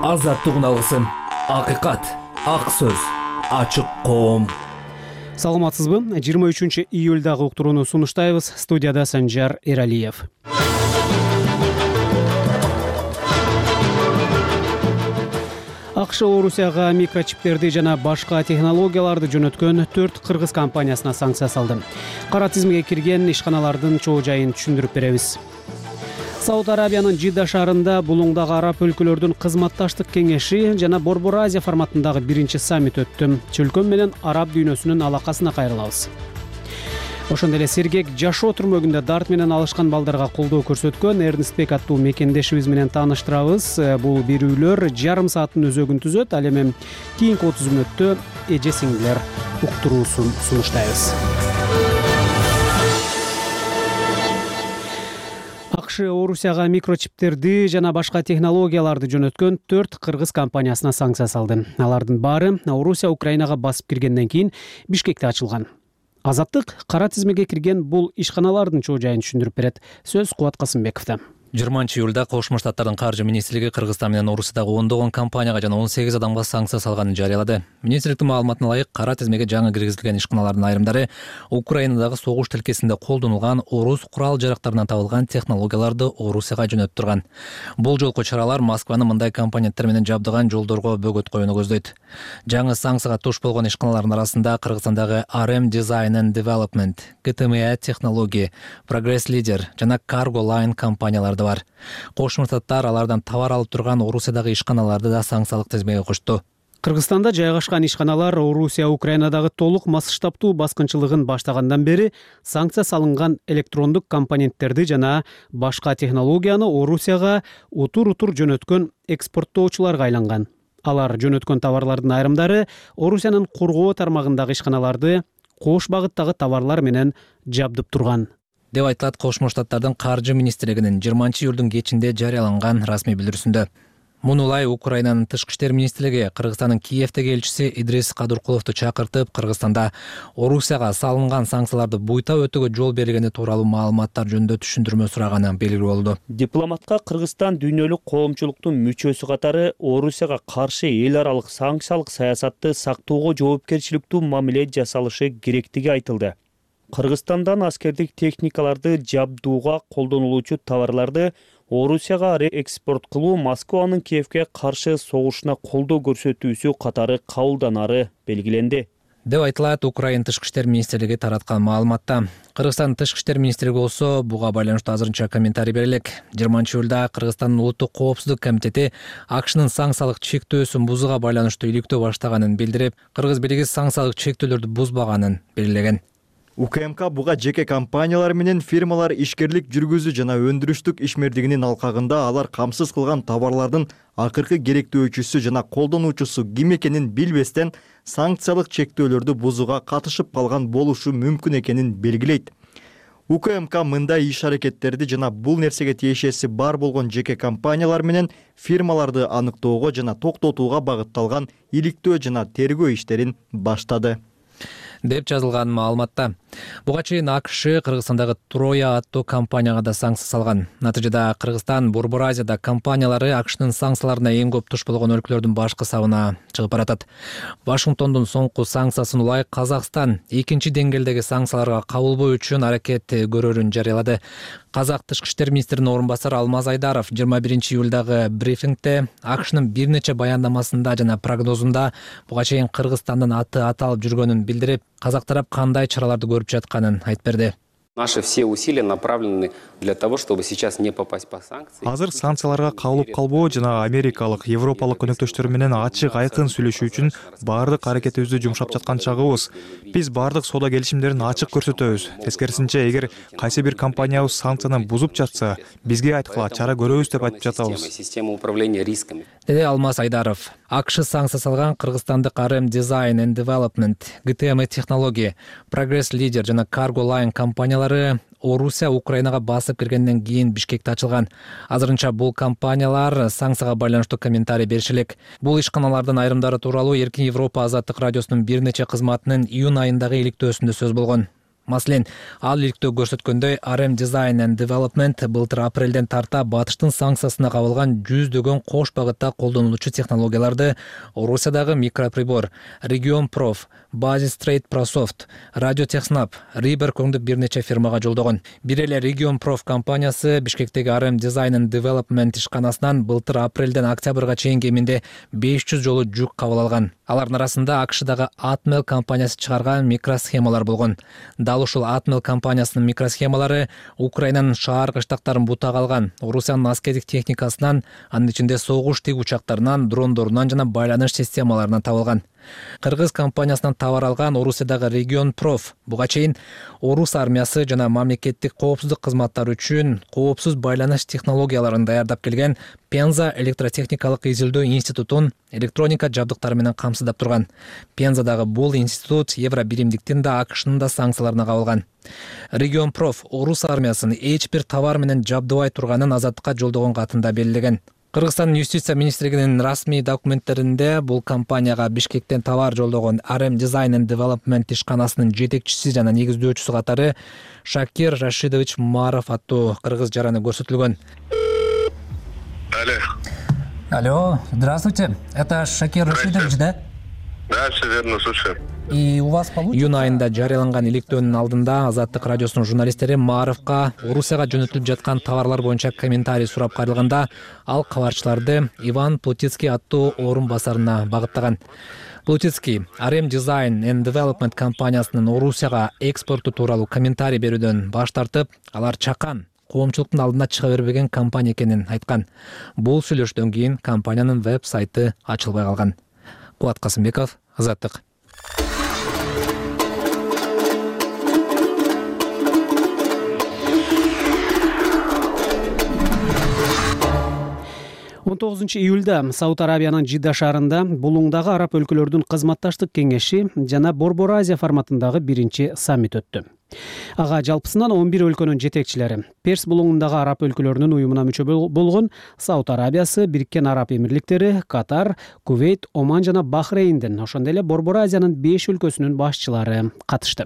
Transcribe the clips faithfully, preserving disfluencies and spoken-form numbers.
Азаттыгын алгысым, акыйкат, ак сөз, ачык коом. Саламатсызбы? жыйырма үчүнчү июлдагы уктурууну сунуштайбыз. Студияда Санжар Эралиев. АКШ Орусияга микрочиптерди жана башка технологияларды жөнөткөн төрт кыргыз компаниясына санкция салды. Кара тизмеге кирген ишканалардын чоо жайын түшүндүрүп беребиз. Сауд Арабиянын Жидда шаарында булуңдагы араб өлкөлөрдүн кызматташтык кеңеши жана Борбор Азия форматындагы биринчи саммит өттү. Чөлкөн менен араб дүйнөсүнүн алакасына кайрылабыз. Ошондой эле сергек жашоо түрмөгүндө дарт менен алышкан балдарга колдоо көрсөткөн Эрнстбек аттуу мекендешибиз менен тааныштырабыз. Бул берүүлөр жарым сааттын өзөгүн түзөт. Ал эми кийинки отуз мүнөттө эже сиңдилер уктуруусун сунуштайбыз. АКШ Орусияга микрочиптерди жана башка технологияларды жөнөткөн төрт кыргыз компаниясына санкция салды. Алардын баары Орусия Украинага басып киргенден кийин Бишкекте ачылган. Азаттык кара тизмеге кирген бул ишканалардын чоо жайын түшүндүрүп берет. Сөз Кубат Касымбековдо. жыйырманчы июлда Кошмо Штаттардын каржы министрлиги Кыргызстан менен Орусиядагы ондогон компанияга жана он сегиз адамга санкция салганын жарыялады. Министрликтин маалыматына ылайык, кара тизмеге жаңы киргизилген ишканалардын айрымдары Украинадагы согуш тилкесинде колдонулган орус курал жарактарынан табылган технологияларды Орусияга жөнөттүргөн. Бул жолку чаралар Москваны мындай компоненттер менен жабдыган жолдорго бөгөт коюуну көздөйт. Жаңы санкцияга туш болгон ишканалардын арасында Кыргызстандагы ар эм Design and Development, гэ тэ эм и Technology, Progress Leader жана Cargo Line компаниялары бар. Кошмо Штаттар алардан товар алып турган Орусиядагы ишканаларды да санкциялык тизмеге кошту. Кыргызстанда жайгашкан ишканалар Орусия Украинадагы толук масштабтуу баскынчылыгын баштагандан бери санкция салынган электрондук компоненттерди жана башка технологияны Орусияга утур-утур жөнөткөн экспорттоочуларга айланган. Алар жөнөткөн товарлардын айрымдары Орусиянын коргоо тармагындагы ишканаларды кош багыттагы товарлар менен жабдып турган деп айтылат Кошмо Штаттардын каржы министрлигинин жыйырманчы июлдун кечинде жарыяланган расмий билдирүүсүндө. Муну ылай Украинанын тышкы иштер министрлиги Кыргызстандын Киевдеги элчиси Идрис Кадыркуловду чакыртып, Кыргызстанда Орусияга салынган санкцияларды буйта өтүүгө жол бергени тууралуу маалыматтар жөнүндө түшүндүрмө сураганы белгилүү болду. Дипломатка Кыргызстан дүйнөлүк коомчулуктун мүчөсү катары Орусияга каршы эл аралык санкциялык саясатты сактоого жоопкерчиликтүү мамиле жасалышы керектиги айтылды. Кыргызстандан аскердик техникаларды жабдууга колдонулуучу товарларды Орусияга экспорт кылуу Москванын Киевге каршы согушуна колдоо көрсөтүүсү катары кабылданары белгиленди деп айтылат Украин тышкы иштер министрлиги тараткан маалыматта. Кыргызстандын тышкы иштер министрлиги болсо буга байланыштуу азырынча комментарий бере элек. жыйырманчы июлда Кыргызстандын улуттук коопсуздук комитети АКШнын санкциялык чектөөсүн бузууга байланыштуу иликтөө баштаганын билдирип, кыргыз бийлиги санкциялык чектөөлөрдү бузбаганын белгилеген. У К М К буга жеке компаниялар менен фирмалар ишкерлик жүргүзүү жана өндүрүштүк ишмердигинин алкагында алар камсыз кылган товарлардын акыркы керектөөчүсү жана колдонуучусу ким экенин билбестен санкциялык чектөөлөрдү бузууга катышып калган болушу мүмкүн экенин белгилейт. У К М К мындай иш-аракеттерди жана бул нерсеге тиешеси бар болгон жеке компаниялар менен фирмаларды аныктоого жана токтотууга багытталган иликтөө жана тергөө иштерин баштады деп жазылган маалыматта. Буга чейин АКШ Кыргызстандагы Троя аттуу компанияга да санкция салган. Натыйжада Кыргызстан Борбор Азияда компаниялары АКШнын санкцияларына эң көп туш болгон өлкөлөрдүн башкы сабына чыгып баратат. Вашингтондун соңку санкциясына ылайык Казакстан экинчи деңгээлдеги санкцияларга кабылбоо үчүн аракет көрөрүн жарыялады. Казак тышкы иштер министринин орун басары Алмаз Айдаров жыйырма биринчи июлдагы брифингде АКШнын бир нече баяндамасында жана прогнозунда буга чейин Кыргызстандын аты аталып жүргөнүн билдирип, казак тарап кандай чараларды көрүп жатканын айтып берди. Наши все усилия направлены для того, чтобы сейчас не попасть по санкции. Азыр санкцияларга кабылып калбоо жана америкалык, европалык өнөктөштөр менен ачык айкын сүйлөшүү үчүн баардык аракетибизди жумшап жаткан чагыбыз. Биз баардык соода келишимдерин ачык көрсөтөбүз. Тескерисинче, эгер кайсы бир компаниябыз санкцияны бузуп жатса, бизге айткыла чара көрөбүз деп айтып жатабыз. Система управления рисками. Деди Алмаз Айдаров. АКШ санкция салган Кыргызстандык ар эм Design and Development, гэ тэ эм и Technology, Progress Leader жана Cargo Line компаниялары Орусия Украинага басып киргенден кийин Бишкекте ачылган. Азырынча бул компаниялар санкцияга байланыштуу комментарий бериши элек. Бул ишканалардын айрымдары тууралуу Эркин Европа азаттык радиосунун бир нече кызматынын июнь айындагы иликтөөсүндө сөз болгон. Маселен, ал иликтөө көрсөткөндөй ар эм Design and Development былтыр апрелден тарта батыштын санкциясына кабылган жүздөгөн кош багытта колдонулуучу технологияларды Орусиядагы Микроприбор, Region Prof, Basis Trade Prosoft, Radio Technap, Riber көңдөп бир нече фирмага жолдогон. Бир эле Region Prof компаниясы Бишкектеги ар эм Design and Development ишканасынан былтыр апрелден октябрга чейин кеминде беш жүз жолу жүк кабыл алган. Алардын арасында АКШдагы Atmel компаниясы чыгарган микросхемалар болгон. Дал ушул Atmel компаниясынын микросхемалары Украинанын шаар кыштактарын бутага алган, Орусиянын аскердик техникасынан, анын ичинде согуш тиг учактарынан, дрондорунан жана байланыш системаларынан табылган. Кыргыз компаниясынан товар алган Орусиядагы Region Prof буга чейин Орус армиясы жана мамлекеттик коопсуздук кызматтары үчүн коопсуз байланыш технологияларын даярдап келген Пенза электротехникалык изилдөө институтун электроника жабдыктары менен камсыздап турган. Пензадагы бул институт Евро биримдиктин да АКШнын да санкцияларына кабылган. Region Prof Орус армиясын эч бир товар менен жабдыбай турганын Азаттыкка жолдогон катында белгилеген. Кыргызстан юстиция министрлигинин расмий документтеринде бул компанияга Бишкектен товар жолдогон ар эм Design and Development ишканасынын жетекчиси жана негиздөөчүсү катары Шакир Рашидович Маров аттуу кыргыз жараны көрсөтүлгөн. Алло. Алло, здравствуйте. Это Шакир Рашидович, да? Да, все верно, слушаю. И у вас получится... Июнь айында жарыяланган иликтөөнүн алдында Азаттык радиосунун журналисттери Маровго Орусияга жөнөтүлүп жаткан товарлар боюнча комментарий сурап кайрылганда, ал кабарчыларды Иван Плутицкий аттуу орун басарына багыттаган. Плутицкий ар эм Design and Development компаниясынын Орусияга экспорту тууралуу комментарий берүүдөн баш тартып, алар чакан коомчулуктун алдына чыга бербеген компания экенин айткан. Бул сүйлөштөн кийин компаниянын веб-сайты ачылбай калган. Кубат Касымбеков, Азаттык. он тогузунчу июлда Сауд Арабиянын Жидда шаарында Булуңдагы араб өлкөлөрдүн кызматташтык кеңеши жана Борбор Азия форматындагы биринчи саммит өттү. Ага жалпысынан он бир өлкөнүн жетекчилери, Перс булуңундагы араб өлкөлөрүнүн уюмуна мүчө болгон Сауд Арабиясы, Бириккен Араб Эмирликтери, Катар, Кувейт, Оман жана Бахрейндин, ошондой эле Борбор Азиянын беш өлкөсүнүн башчылары катышты.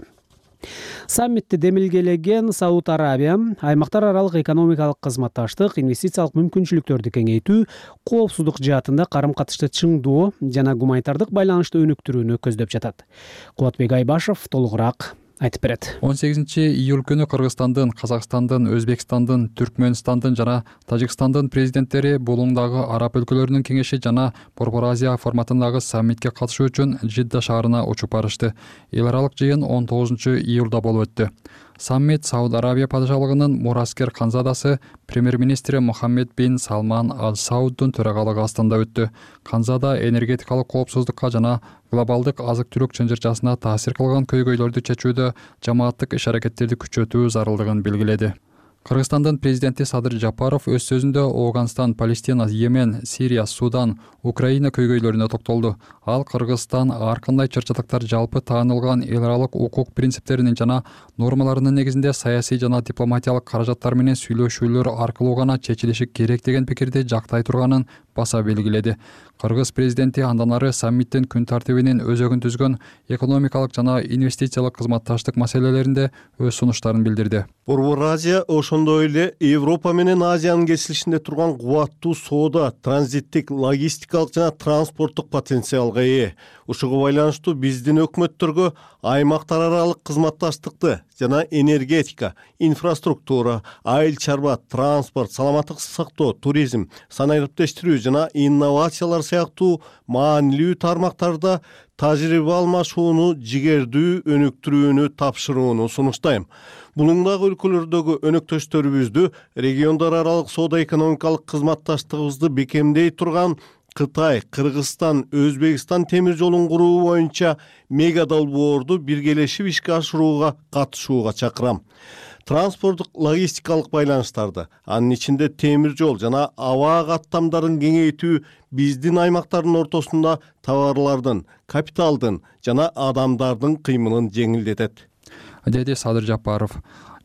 Саммитти демилгелеген Сауд Арабия аймактар аралык экономикалык кызматташтык, инвестициялык мүмкүнчүлүктөрдү кеңейтүү, коопсуздук жаатында карым-катышты чыңдоо жана гуманитардык байланышты өнүктүрүүнү көздөп жатат. Кубатбек Айбашев толугураак айтып берет. он сегизинчи июль күнү Кыргызстандын, Казакстандын, Өзбекстандын, Түркмөнстандын жана Тажикстандын президенттери Булуңдагы араб өлкөлөрүнүн кеңеши жана Борбор Азия форматындагы саммитке катышуу үчүн Жидда шаарына учуп барышты. Эл аралык жыйын он тогузунчу июлда болуп өттү. Саммит Сауд Арабия падышалыгынын мураскер канзадасы премьер-министри Мухаммед бин Салман Аль Сауддун төрагалыгы астында өттү. Канзада энергетикалык коопсуздукка жана глобалдык азык-түлүк чынжырчасына таасир кылган көйгөйлөрдү чечүүдө жамааттык иш-аракеттерди күчөтүү зарылдыгын белгиледи. Кыргызстандын президенти Садыр Жапаров өз сөзүндө Ооганстан, Палестина, Йемен, Сирия, Судан, Украина көйгөйлөрүнө токтолду. Ал Кыргызстан ар кандай чыр-чатактар жалпы таанылган эл аралык укук принциптеринин жана нормаларынын негизинде саясий жана дипломатиялык каражаттар менен сүйлөшүүлөр аркылуу гана чечилиши керек деген пикирди жактай турганын баса белгиледи. Кыргыз президенти андан ары саммиттин күн тартибинин өзөгүн түзгөн экономикалык жана инвестициялык кызматташтык маселелеринде өз сунуштарын билдирди. Борбор Азия ошондой эле Европа менен Азиянын кесилишинде турган кубаттуу соода, транзиттик, логистикалык жана транспорттук потенциалга ээ. Ушуга байланыштуу биздин өкмөттөргө аймактар аралык кызматташтыкты жана энергетика, инфраструктура, айыл чарба, транспорт, саламаттык сактоо, туризм, санариптештирүү жана инновациялар сыяктуу маанилүү тармактарда тажрыйба алмашууну жигердүү өнүктүрүүнү тапшырууну сунуштайм. Булуңдагы өлкөлөрдөгү өнөктөштөрүбүздү региондар аралык соода экономикалык кызматташтыгыбызды бекемдей турган Кытай, Кыргызстан, Өзбекстан темир жолун куруу боюнча мега долбоорду биргелешип ишке ашырууга катышууга чакырам. Транспорттук логистикалык байланыштарды, анын ичинде темир жол жана аба каттамдарын кеңейтүү биздин аймактардын ортосунда товарлардын, капиталдын жана адамдардын кыймылын жеңилдетет, деди Садыр Жапаров.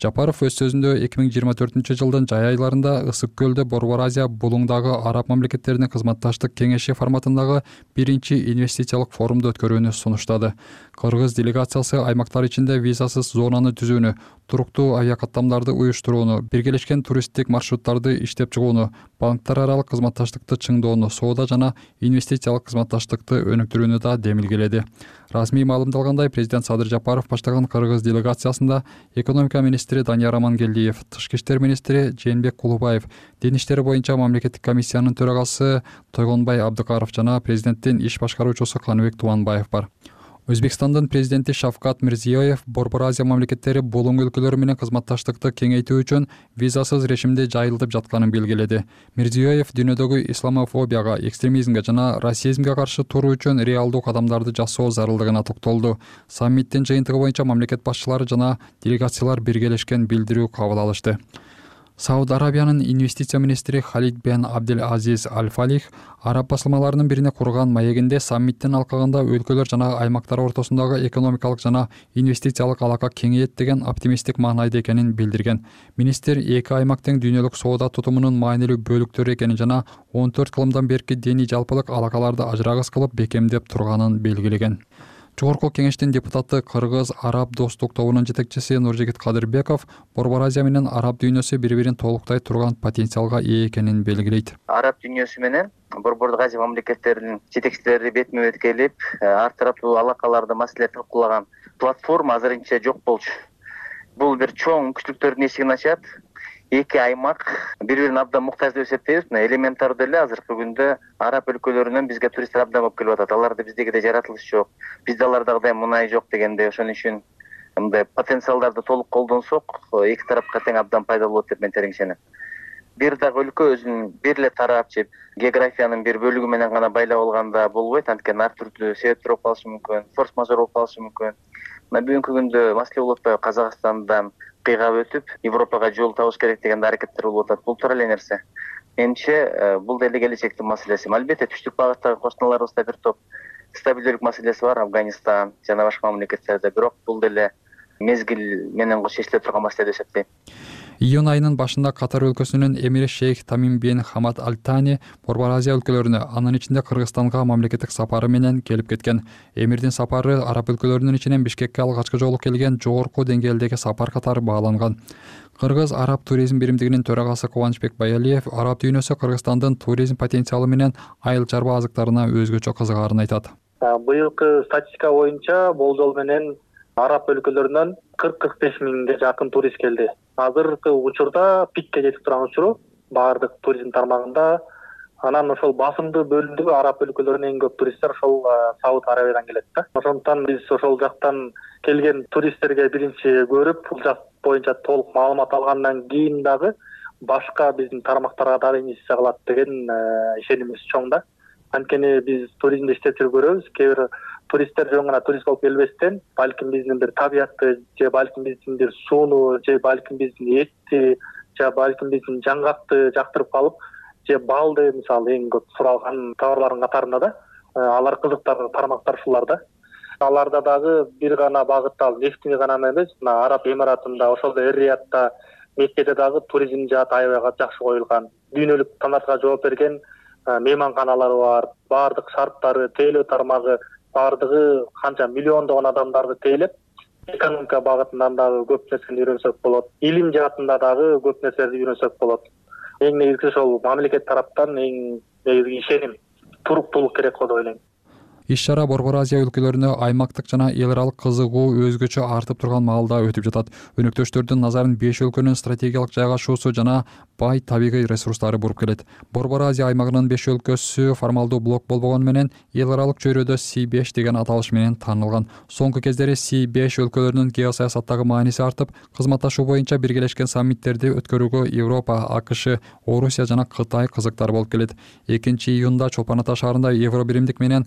Жапаров өз сөзүндө эки миң жыйырма төртүнчү жылдын жай айларында Ысык көлдө Борбор Азия булуңдагы араб мамлекеттеринин кызматташтык кеңеши форматындагы биринчи инвестициялык форумду өткөрүүнү сунуштады. Кыргыз делегациясы аймактар ичинде визасыз зонаны түзүүнү, туруктуу авиакаттамдарды уюштурууну, биргелешкен туристтик маршруттарды иштеп чыгууну, банктар аралык кызматташтыкты чыңдоону, соода жана инвестициялык кызматташтыкты өнүктүрүүнү да демилгеледи. Расмий маалымдалгандай, президент Садыр Жапаров баштаган кыргыз делегациясында экономика министри Данияр Амангелдиев, тышкы иштер министри Жээнбек Кулубаев, дин иштери боюнча мамлекеттик комиссиянын төрагасы Тойгонбай Абдыкаров жана президенттин иш башкаруучусу Каныбек Тубанбаев бар. Өзбекстандын президенти Шавкат Мирзиёев Борбор Азия мамлекеттери булуң өлкөлөрү менен кызматташтыкты кеңейтүү үчүн визасыз режимде жайылтып жатканын белгиледи. Мирзиёев дүйнөдөгү исламофобияга, экстремизмге жана расизмге каршы туруу үчүн реалдуу кадамдарды жасоо зарылдыгына токтолду. Саммиттин жыйынтыгы боюнча мамлекет башчылары жана делегациялар биргелешкен билдирүү кабыл алышты. Сауд Арабиянын инвестиция министри Халид бен Абдел Азиз Аль-Фалих араб басылмаларынын бирине курган маегинде саммиттин алкагында өлкөлөр жана аймактар ортосундагы экономикалык жана инвестициялык алака кеңейет деген оптимисттик маанайда экенин билдирген. Министр эки аймактын дүйнөлүк соода тутумунун маанилүү бөлүктөрү экенин жана он төрт кылымдан берки диний жалпылык алакаларды ажырагыс кылып бекемдеп турганын белгилеген. Жогорку кеңештин депутаты Кыргыз-Араб достук тобунун жетекчиси Нуржигит Кадырбеков Борбор Азия менен араб дүйнөсү бири-бирин толуктай турган потенциалга ээ экенин белгилейт. Араб дүйнөсү менен Борбор Азия мамлекеттеринин жетекчилери бетме-бет келип, ар тараптуу алакаларды маселе талкуулаган платформа азырынча жок болчу. Бул бир чоң мүмкүнчүлүктөрдүн эшигин ачат. Эки аймак бири-бирин абдан муктаж деп эсептейбиз. Элементарды эле азыркы күндө араб өлкөлөрүнөн бизге туристтер абдан болуп келип атат. Аларда биздегидей жаратылыш жок, бизде алардагыдай мунай жок дегенде, ошон үчүн мындай потенциалдарды толук колдонсок, эки тарапка тең абдан пайдалуу болот деп мен терең ишенем. Бир дагы өлкө өзүнүн бир эле тарап же географиянын бир бөлүгү менен гана байлап алганда болбойт, анткени ар түрдүү себептер болуп калышы мүмкүн, форс-мажор болуп калышы мүмкүн. Мына бүгүнкү күндө маселе болуп атпайбы, Казакстандан кыйгап өтүп, Европага жол табыш керек деген аракеттер болуп атат. Бул туура эле нерсе. Менимче, бул деле келечектин маселеси. Албетте, түштүк багыттагы кошуналарыбызда бир топ стабилдүүлүк маселеси бар, Афганистан жана башка мамлекеттерде, бирок бул деле мезгил менен шешиле турган маселе деп эсептейм. Июнь айынын башында Катар өлкөсүнүн эмири Шейх Тамим бин Хамад Аль-Тани Борбор Азия өлкөлөрүнө, анын ичинде Кыргызстанга мамлекеттик сапары менен келип кеткен. Эмирдин сапары араб өлкөлөрүнүн ичинен Бишкекке алгачкы жолу келген жогорку деңгээлдеги сапар катары бааланган. Кыргыз-араб туризм биримдигинин төрагасы Кубанычбек Баялиев араб дүйнөсү Кыргызстандын туризм потенциалы менен айыл чарба азыктарына өзгөчө кызыгаарын айтат. Быйылкы статистика боюнча болжол менен араб өлкөлөрүнөн кырк кырк беш миңге жакын турист келди. Азыркы учурда пикке жетип турган учуру баардык туризм тармагында. Анан ошол басымдуу бөлүмдөгү араб өлкөлөрүнөн эң көп туристтер ошол Сауд Арабиядан келет да. Ошондуктан биз ошол жактан келген туристтерге биринчи көрүп, бул жак боюнча толук маалымат алгандан кийин дагы башка биздин тармактарга дагы инвестиция кылат деген ишенимибиз чоң да. Анткени биз туризмде иштеп жүргөрөбүз. Кээ бир туристтер жөн гана турист болуп келбестен, балким биздин бир табиятты, же балким биздин бир сууну, же балким биздин этти, же балким биздин жаңгакты жактырып калып, же балды мисалы эң көп суралган товарлардын катарында да, алар кызыктар тармактар ушулар да. Аларда дагы бир гана багыттал нефтине гана эмес, мына Араб Эмиратында, ошол Эр-Риядта, Меккеде дагы туризм жааты аябай жакшы коюлган. Дүйнөлүк стандартка жооп берген мейманканалары бар, баардык шарттары, тейлөө тармагы, баардыгы канча миллиондогон адамдарды тейлеп, экономика багытынан дагы көп нерсени үйрөнсөк болот. Илим жаатында дагы көп нерселерди үйрөнсөк болот. Эң негизги ошол мамлекет тараптан эң негизги ишеним, туруктуулук керек го деп ойлойм. Иш-чара Борбор Азия өлкөлөрүнө аймактык жана эл аралык кызыгуу өзгөчө артып турган маалда өтүп жатат. Өнөктөштөрдүн назарын беш өлкөнүн стратегиялык жайгашуусу жана бай табигый ресурстары буруп келет. Борбор Азия аймагынын беш өлкөсү формалдуу блок болбогону менен эл аралык чөйрөдө Си беш деген аталыш менен таанылган. Соңку кездери Си беш өлкөлөрүнүн геосаясаттагы мааниси артып, кызматташуу боюнча биргелешкен саммиттерди өткөрүүгө Европа, АКШ, Орусия жана Кытай кызыктар болуп келет. экинчи июнда Чолпон Ата шаарында Евро биримдик менен Борбор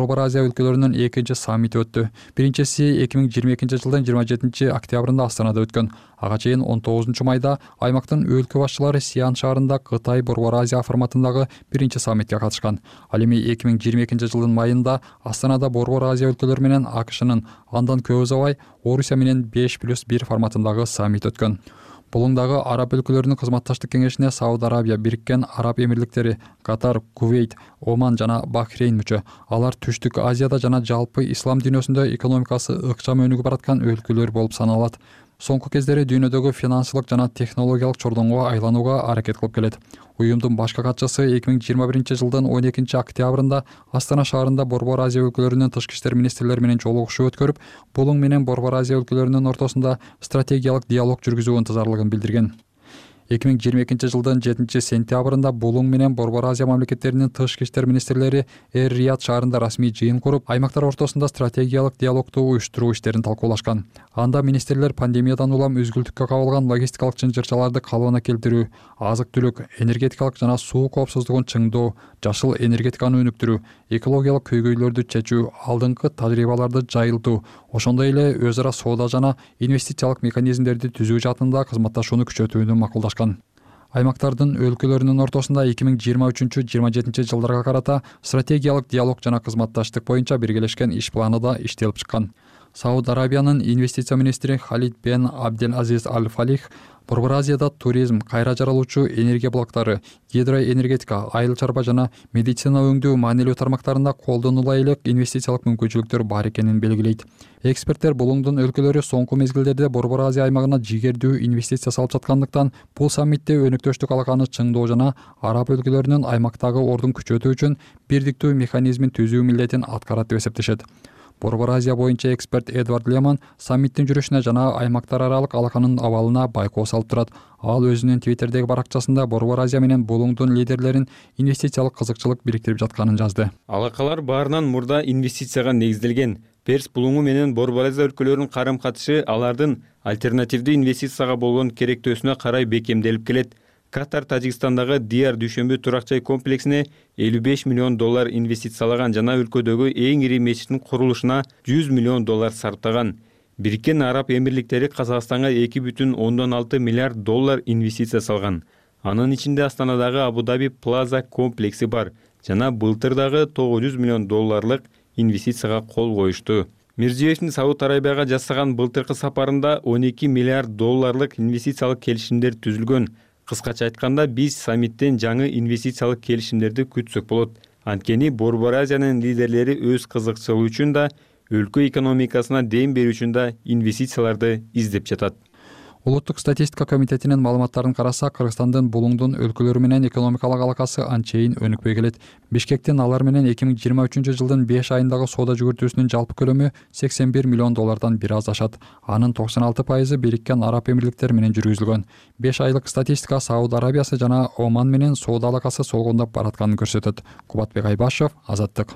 Борбор Азия өлкөлөрүнүн экинчи саммити өттү. Биринчиси эки миң жыйырма экинчи жылдын жыйырма жетинчи октябрында Астанада өткөн. Ага чейин он тогузунчу майда аймактын өлкө башчылары Сиан шаарында Кытай Борбор Азия форматындагы биринчи саммитке катышкан. Ал эми эки миң жыйырма экинчи жылдын майында Астанада Борбор Азия өлкөлөрү менен АКШнын, андан көп узабай Орусия менен беш плюс бир форматындагы саммит өткөн. Булуңдагы араб өлкөлөрүнүн кызматташтык кеңешине Сауд Арабия, Бириккен Араб Эмирликтери, Катар, Кувейт, Оман жана Бахрейн мүчө. Алар Түштүк Азияда жана жалпы ислам дүйнөсүндө экономикасы ыкчам өнүгүп бараткан өлкөлөр болуп саналат. Соңку кездери дүйнөдөгү финансылык жана технологиялык чордоңго айланууга аракет кылып келет. Уюмдун башкы катчысы эки миң жыйырма биринчи жылдын он экинчи октябрында Астана шаарында Борбор Азия өлкөлөрүнүн тышкы иштер министрлери менен жолугушуу өткөрүп, Булуң менен Борбор Азия өлкөлөрүнүн ортосунда стратегиялык диалог жүргүзүү ынтызарлыгын билдирген. эки миң жыйырма экинчи жылдын жетинчи сентябрында Булуң менен Борбор Азия мамлекеттеринин тышкы иштер министрлери Эр-Рияд шаарында расмий жыйын куруп, аймактар ортосунда стратегиялык диалогду уюштуруу иштерин талкуулашкан. Анда министрлер пандемиядан улам үзгүлтүккө кабылган логистикалык чынжырчаларды калыбына келтирүү, азык-түлүк, энергетикалык жана суу коопсуздугун чыңдоо, жашыл энергетиканы өнүктүрүү, экологиялык көйгөйлөрдү чечүү, алдыңкы тажрыйбаларды жайылтуу, ошондой эле өз ара соода жана инвестициялык механизмдерди түзүү жаатында кызматташууну күчөтүүнү макулдашкан. Аймактардын өлкөлөрүнүн ортосунда эки миң жыйырма үчүнчү жыйырма жетинчи жылдарга карата стратегиялык диалог жана кызматташтык боюнча биргелешкен иш планы да иштелип чыккан. Сауд Арабиянын инвестиция министри Халид бен Абдел Азиз Аль-Фалих Борбор Азияда туризм, кайра жаралуучу энергия блоктары, гидроэнергетика, айыл чарба жана медицина өңдүү маанилүү тармактарында колдонула элек инвестициялык мүмкүнчүлүктөр бар экенин белгилейт. Эксперттер Булуңдун өлкөлөрү соңку мезгилдерде Борбор Азия аймагына жигердүү инвестиция салып жаткандыктан, бул саммитте өнөктөштүк алаканы чыңдоо жана араб өлкөлөрүнүн аймактагы ордун күчөтүү үчүн бирдиктүү механизмин түзүү милдетин аткарат деп эсептешет. Борбор Азия боюнча эксперт Эдвард Леман саммиттин жүрүшүнө жана аймактар аралык алаканын абалына байкоо салып турат. Ал өзүнүн Твиттердеги баракчасында Борбор Азия менен Булуңдун лидерлерин инвестициялык кызыкчылык бириктирип жатканын жазды. Алакалар баарынан мурда инвестицияга негизделген. Перс Булуңу менен Борбор Азия өлкөлөрүнүн карым-катышы алардын альтернативдүү инвестицияга болгон керектөөсүнө карай бекемделип келет. Катар Тажикстандагы Диар Дүйшөмбү турак жай комплексине элүү беш миллион доллар инвестициялаган жана өлкөдөгү эң ири мечиттин курулушуна жүз миллион доллар сарптаган. Бириккен Араб Эмирликтери Казакстанга эки бүтүн ондон алты миллиард доллар инвестиция салган. Анын ичинде Астанадагы Абу-Даби Плаза комплекси бар жана былтыр дагы тогуз жүз миллион долларлык инвестицияга кол коюшту. Мирзиёевдин Сауд Арабияга жасаган былтыркы сапарында он эки миллиард долларлык инвестициялык келишимдер түзүлгөн. Кыскача айтканда, биз саммиттен жаңы инвестициялык келишимдерди күтсөк болот. Анткени Борбор Азиянын лидерлери өз кызыкчылыгы үчүн да, өлкө экономикасына дем берүү үчүн да инвестицияларды издеп жатат. Улуттук статистика комитетинин маалыматтарын караса, Кыргызстандын Булуңдун өлкөлөрү менен экономикалык алакасы анчейин өнүкпөй келет. Бишкектин алар менен эки миң жыйырма үчүнчү жылдын беш айындагы соода жүгүртүүсүнүн жалпы көлөмү сексен бир миллион доллардан бир аз ашат. Анын токсон алты пайызы Бириккен Араб Эмирликтери менен жүргүзүлгөн. беш айлык статистика Сауд Арабиясы жана Оман менен соода алакасы солгондоп баратканын көрсөтөт. Кубатбек Айбашев, Азаттык.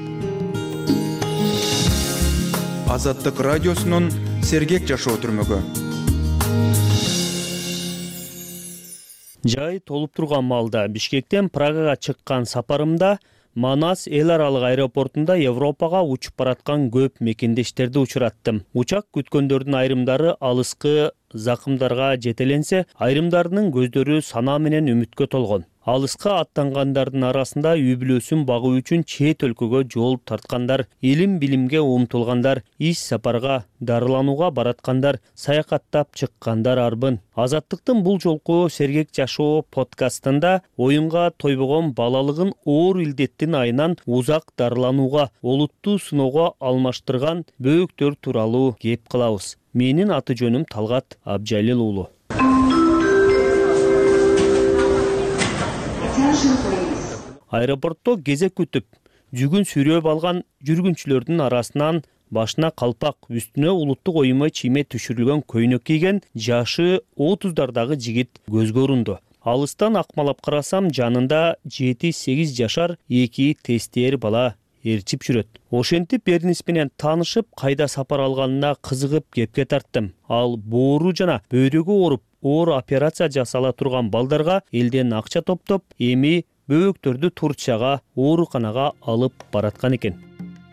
Азаттык радиосунун сергек жашоо түрмөгү. Жай толуп турган маалда Бишкектен Прагага чыккан сапарымда Манас эл аралык аэропортунда Европага учуп бараткан көп мекендештерди учураттым. Учак күткөндөрдүн айрымдары алыскы закымдарга жетеленсе, айрымдарынын көздөрү санаа менен үмүткө толгон. Алыска аттангандардын арасында үй бүлөсүн багуу үчүн чет өлкөгө жол тарткандар, илим билимге умтулгандар, иш сапарга, дарыланууга бараткандар, саякаттап чыккандар арбын. Азаттыктын бул жолку сергек жашоо подкастында оюнга тойбогон балалыгын оор илдеттин айынан узак дарыланууга, олуттуу сыноого алмаштырган бөөктөр тууралуу кеп кылабыз. Менин аты жөнүм Талгат Абжалил уулу. Аэропортто кезек күтүп, жүгүн сүйрөп алган жүргүнчүлөрдүн арасынан башына калпак, үстүнө улуттук оюма чийме түшүрүлгөн көйнөк кийген жашы отуздардагы жигит көзгө урунду. Алыстан акмалап карасам, жанында жети сегиз жашар эки тестер бала ээрчип жүрөт. Ошентип Бернис менен таанышып, кайда сапар алганына кызыгып кепке тарттым. Ал боору жана бөйрөгү ооруп, оор операция жасала турган балдарга элден акча топтоп, эми бөөктөрдү Турцияга, ооруканага алып бараткан экен.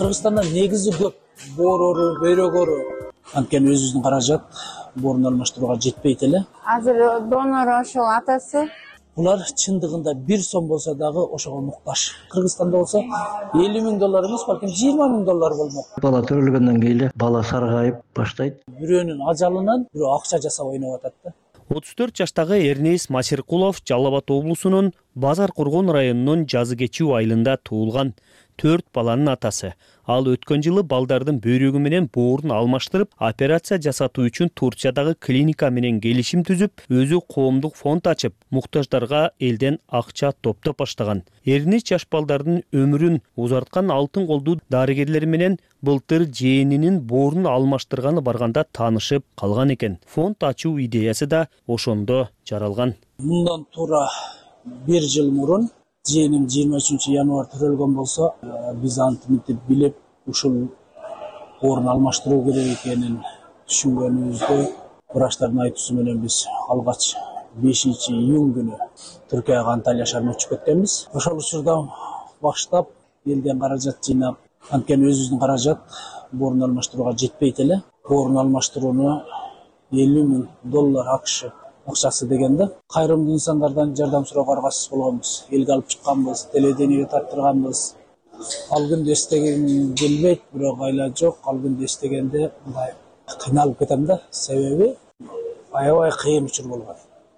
Кыргызстанда негизи көп боорору, бөйрөк оору. Анткени өзүбүздүн каражат боорун алмаштырууга жетпейт эле. Азыр донор ошол атасы. Булар чындыгында бир сом болсо дагы ошого муктаж. Кыргызстанда болсо элүү миң доллар эмес, балким жыйырма миң доллар болмок. Бала төрөлгөндөн кийин бала саргайып баштайт. Бирөөнүн ажалынан бирөө акча жасап ойноп атат да. отуз төрт жаштагы Эрнес Масиркулов Жалал Абад облусунун Базар Кургон районунун Жазы Кечүү айылында туулган төрт баланын атасы. Ал өткөн жылы балдардын бөйрөгү менен боорун алмаштырып, операция жасатуу үчүн Турциядагы клиника менен келишим түзүп, өзү коомдук фонд ачып, муктаждарга элден акча топтоп баштаган. Эрнес жаш балдардын өмүрүн узарткан алтын колдуу дарыгерлери менен былтыр жээнинин боорун алмаштырганы барганда таанышып калган экен. Фонд ачуу идеясы да ошондо жаралган. Мындан туура бир жыл мурун жээним жыйырма үчүнчү январь төрөлгөн болсо, биз антиминтип билип, ушул боорун алмаштыруу керек экенин түшүнгөнүбүздө врачтардын айтуусу менен биз алгач бешинчи июнь күнү Түркияга Анталия шаарына учуп кеткенбиз. Ошол учурдан баштап элден каражат жыйнап, анткени өзүбүздүн каражат боорун алмаштырууга жетпейт эле. Боорун алмаштырууну элүү миң доллар акш акчасы дегенде кайрымдуу инсандардан жардам суроого аргасыз болгонбуз. Элге алып чыкканбыз, телевидениеге тартырганбыз. Ал күндү эстегим келбейт, бирок айла жок. Ал күндү эстегенде мындай кыйналып кетем да. Себеби аябай кыйын учур болгон.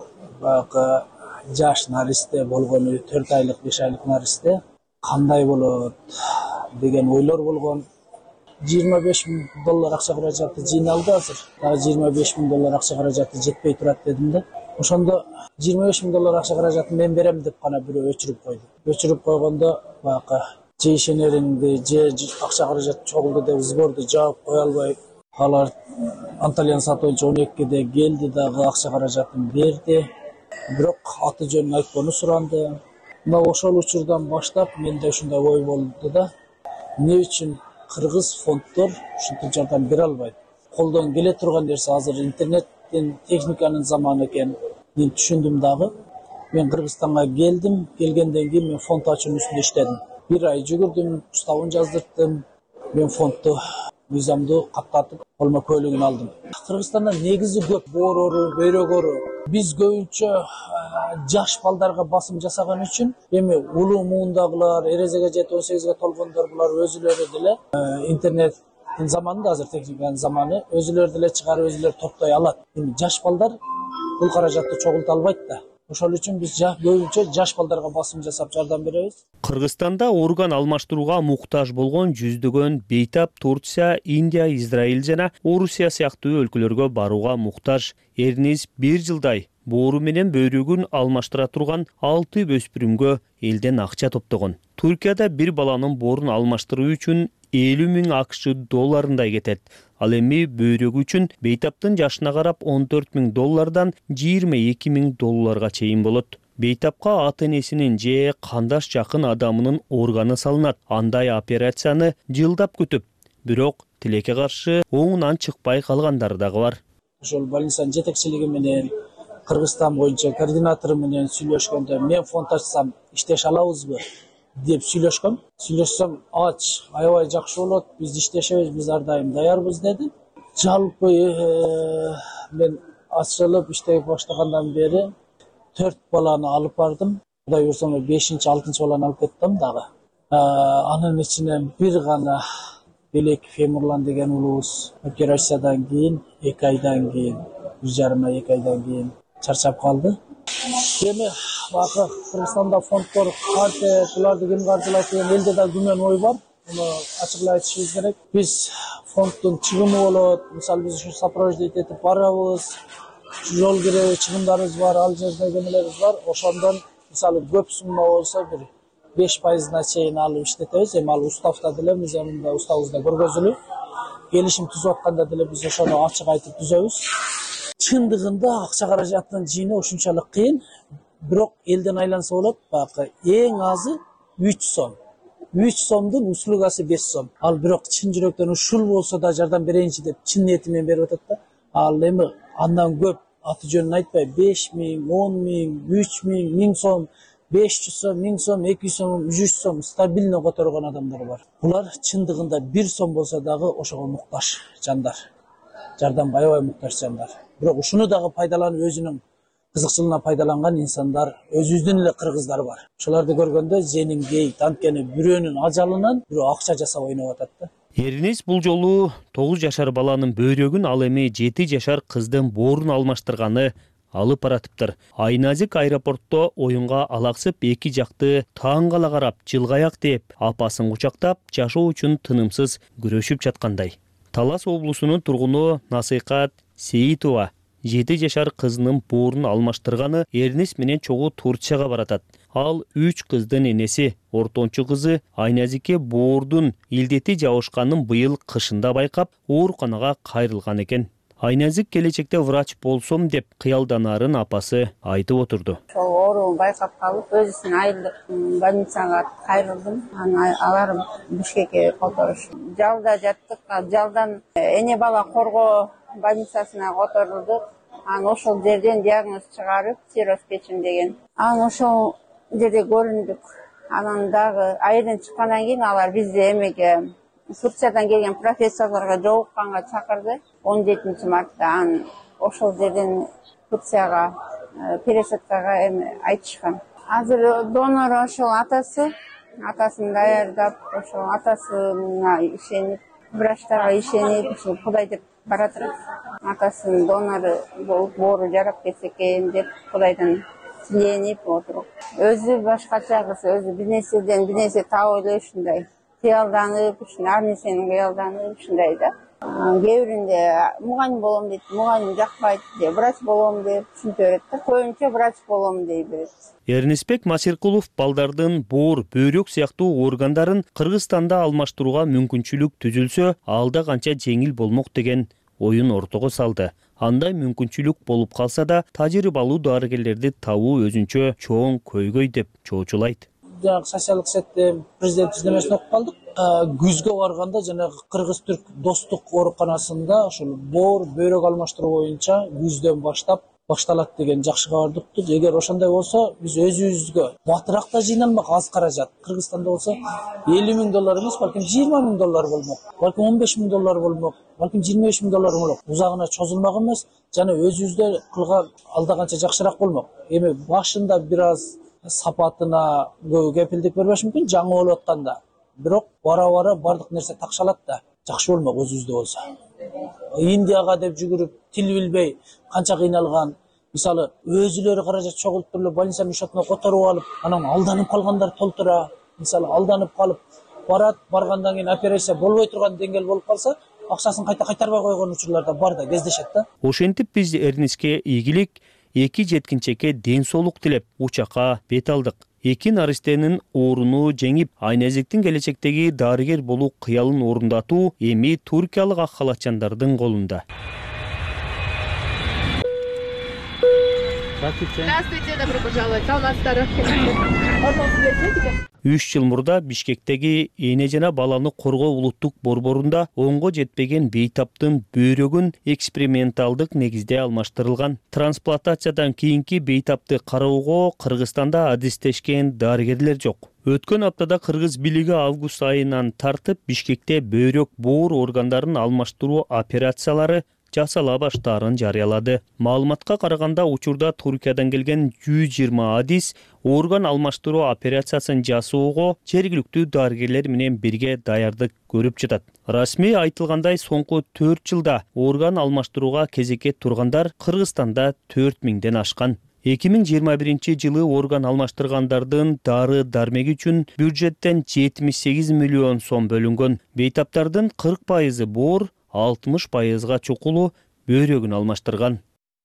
Баягы жаш наристе болгону, төрт айлык, беш айлык наристе кандай болот деген ойлор болгон. жыйырма беш миң доллар акча каражаты жыйналды азыр. Дагы жыйырма беш миң доллар акча каражаты жетпей турат дедим да. Ошондо жыйырма беш миң доллар акча каражатын мен берем деп гана бирөө өчүрүп койду. Өчүрүп койгондо баягы же ишенериңди, же акча каражат чогулду деп сборду жаап кое албай, алар Анталияны сатып алчу он экиде келди дагы акча каражатын берди. Бирок аты жөнүн айтканын суранды. Мына ошол учурдан баштап менде ушундай ой болду да. Эмне үчүн кыргыз фонддор ушинтип жардам бере албайт? Колдон келе турган нерсе азыр интернеттин, техниканын заманы экен. Мен түшүндүм дагы. Мен Кыргызстанга келдим, келгенден кийин мен фонд ачуунун үстүндө иштедим. Бир ай жүгүрдүм, уставын жаздырттым. Мен фондду визамды каттатып, колмо көйлөгүн алдым. Кыргызстанда негизи көп боорору, бөйрөк оору. Биз көбүнчө жаш балдарга басым жасаган үчүн эми улуу муундагылар, эрезеге жетип он сегизге толгондор булар өзүлөрү деле интернеттин заманында, азыр техниканын заманы, өзүлөрү деле чыгарып, өзүлөрү топтой алат. Эми жаш балдар бул каражатты чогулта албайт да. Ошол үчүн биз көбүнчө жаш балдарга басым жасап жардам беребиз. Кыргызстанда орган алмаштырууга муктаж болгон жүздөгөн бейтап Турция, Индия, Израиль жана Орусия сыяктуу өлкөлөргө барууга муктаж. Эрнес бир жылдай боору менен бөйрөгүн алмаштыра турган алты өспүрүмгө элден акча топтогон. Туркияда бир баланын боорун алмаштыруу үчүн элүү миң акш долларындай кетет. Ал эми бөйрөгү үчүн бейтаптын жашына карап он төрт миң доллардан жыйырма эки миң долларга чейин болот. Бейтапка ата энесинин же кандаш жакын адамынын органы салынат. Андай операцияны жылдап күтүп, бирок тилекке каршы оңунан чыкпай калгандары дагы бар. Ошол больницанын жетекчилиги менен, Кыргызстан боюнча координатору менен сүйлөшкөндө мен фонд ачсам иштеше алабызбы деп сүйлөшкөм. Сүйлөшсөм, ач, аябай жакшы болот, биз иштешебиз, биз ар дайым даярбыз деди. Жалпы мен ачылып иштей баштагандан бери төрт баланы алып бардым. Кудай буйрса бешинчи, алтынчы баланы алып кеттим дагы. Анын ичинен бир гана Белек Фемурлан деген улуубуз операциядан кийин эки айдан кийин, бир жарым ай эки айдан кийин чарчап калды. Эми бакы Кыргызстанда фонддор карты, буларды ким каржылайт деген элде да күмөн ой бар. Муну ачыклап айтышыбыз керек. Биз фонддун чыгымы болот, мисалы биз ушу сопровождать этип барабыз, жол кире чыгымдарыбыз бар, ал жерде кемелерибиз бар. Ошондон мисалы көп сумма болсо бир беш пайызына чейин алып иштетебиз. Эми ал уставда деле биз мында уставыбызда көргөзүлүп, келишим түзүп атканда деле биз ошону ачык айтып түзөбүз. Чындыгында акча каражатын жыйноо ушунчалык кыйын, бирок элден айланса болот. Бакы эң азы үч сом. үч сомдун услугасы беш сом. Ал бирок чын жүрөктөн ушул болсо да жардам берейинчи деп чын ниети менен берип атат да. Ал эми андан көп аты жөнүн айтпай беш миң, он миң, үч миң, миң сом беш жүз сом, миң сом, эки жүз сом, үч жүз сом стабильно которгон адамдар бар. Булар чындыгында бир сом болсо дагы ошого муктаж жандар. Жардамга аябай муктаж жандар. Бирок ушуну дагы пайдаланып өзүнүн кызыкчылыгына пайдаланган инсандар, өзүбүздүн эле кыргыздар бар. Ошолорду көргөндө зениңдейт, анткени бирөөнүн ажалынан бирөө акча жасап ойноп атат да. Эринес бул жолу тогуз жашар баланын бөйрөгүн, ал эми жети жашар кыздын боорун алмаштырганы алып баратыптыр. Айназик аэропортто оюнга алаксып эки жакты таң кала карап, жылгаяк деп, апасын кучактап, жашоо үчүн тынымсыз күрөшүп жаткандай. Талас облусунун тургуну Насыйкат Сейитова жети жашар кызынын боорун алмаштырганы Эрнес менен чогуу Турцияга баратат. Ал үч кыздын энеси, ортончу кызы Айназикке боордун илдети жабышканын быйыл кышында байкап, ооруканага кайрылган экен. Айназик келечекте врач болсом деп кыялданарын апасы айтып отурду. Ошол ооруун байкап калып, өзүсүн айылдык больницага кайрылдым. Анан алар Бишкекке которуш. Жалда жаттык, жалдан эне бала коргоо больницасына которулдук. Анан ошол жерден диагноз чыгарып, цирроз печени деген. Анан ошол жерде көрүндүк. Анан дагы айылдан чыккандан кийин алар бизди эмеге Турциядан келген профессорлорго жолукканга чакырды. он жетинчи мартта анан ошол жерден Турцияга пересадкага эме айтышкан. Азыр донор ошол атасы, атасын даярдап, ошол атасына ишенип, врачтарга ишенип, ушул Кудай деп баратыр. Атасынын донору болуп, боору жарап кетсе экен деп Кудайдан тиленип отуруп. Өзү башкача кыз, өзү бир нерседен бир нерсе таап эле ушундай кыялданып, ушун ар нерсени кыялданып ушундай да. Кээ биринде мугалим болом дейт, мугалим жакпайт деп, врач болом деп түшүнтүп берет да. Көбүнчө врач болом дей берет. Эрнесбек Масиркулов балдардын боор, бөйрөк сыяктуу органдарын Кыргызстанда алмаштырууга мүмкүнчүлүк түзүлсө, алда канча жеңил болмок деген оюн ортого салды. Андай мүмкүнчүлүк болуп калса да, тажрыйбалуу дарыгерлерди табуу өзүнчө чоң көйгөй деп чоочулайт. Жанагы социалдык сеттен президент түзмөсүн окуп калдык. Күзгө барганда жанагы Кыргыз-Түрк достук ооруканасында ошол боор, бөйрөк алмаштыруу боюнча күздөн баштап башталат деген жакшы кабарды уктук. Эгер ошондой болсо, биз өзүбүзгө батыраак да жыйналмак аз каражат. Кыргызстанда болсо элүү миң доллар эмес, балким жыйырма миң доллар болмок. Балким он беш миң доллар болмок. Балким жыйырма беш миң доллар болмок. Узагына чозулмак эмес, жана өзүбүздө кылган алда канча жакшыраак болмок. Эми башында бир аз сапатына кепилдик бербеш мүмкүн, жаңы болуп атканда. Бирок бара-бара бардык нерсе такшалат да, жакшы болмок өзүбүздө болсо. Индияга деп жүгүрүп, тил билбей канча кыйналган, мисалы өзүлөрү каражат чогултуп эле больницанын счетуна которуп алып, анан алданып калгандар толтура. Мисалы алданып калып барат, баргандан кийин операция болбой турган деңгээл болуп калса, акчасын кайта кайтарбай койгон учурлар да бар да, кездешет да. Ошентип биз Эрнеске ийгилик, эки жеткинчекке ден соолук тилеп учакка бет алдык. Эки наристенин ооруну жеңип, Айназиктин келечектеги дарыгер болуу кыялын орундатуу эми туркиялык ак халатчандардын колунда. Здравствуйте, добро пожаловать. А у нас старых. үч жыл мурда Бишкектеги эне жана баланы коргоо улуттук борборунда онго жетпеген бейтаптын бөйрөгүн эксперименталдык негизде алмаштырылган. Трансплантациядан кийинки бейтапты кароого Кыргызстанда адистешкен дарыгерлер жок. Өткөн аптада кыргыз бийлиги август айынан тартып Бишкекте бөйрөк, боор органдарын алмаштыруу операциялары жасала баштаарын жарыялады. Маалыматка караганда учурда Туркиядан келген жүз жыйырма адис орган алмаштыруу операциясын жасоого жергиликтүү дарыгерлер менен бирге даярдык көрүп жатат. Расмий айтылгандай, соңку төрт жылда орган алмаштырууга кезекке тургандар Кыргызстанда төрт миңден ашкан. эки миң жыйырма биринчи жылы орган алмаштыргандардын дары дармеги үчүн бюджеттен жетимиш сегиз миллион сом бөлүнгөн. Бейтаптардын кырк пайызы боор, алтымыш пайызга чукулу бөйрөгүн алмаштырган.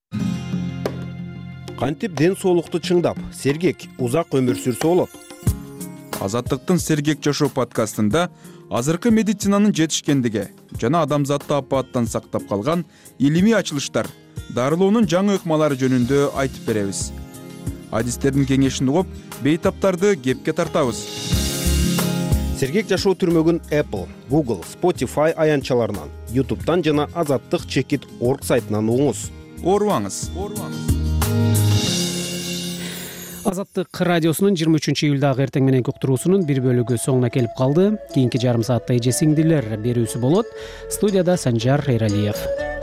Кантип ден соолукту чыңдап, сергек, узак өмүр сүрсө болот? Азаттыктын Сергек жашоо подкастында азыркы медицинанын жетишкендиги жана адамзатты апааттан сактап калган илимий ачылыштар, дарылоонун жаңы ыкмалары жөнүндө айтып беребиз. Адистердин кеңешин угуп, бейтаптарды кепке тартабыз. Сергек жашоо түрмөгүн Apple, Google, Spotify аянтчаларынан, YouTube'дан жана азаттык чекит точка орг сайтынан угуңуз. Оорубаңыз. Азаттык радиосунун жыйырма үчүнчү июлдагы эртең мененки уктуруусунун бир бөлүгү соңуна келип калды. Кийинки жарым саатта эже сиңдилер берүүсү болот. Студияда Санжар Эралиев.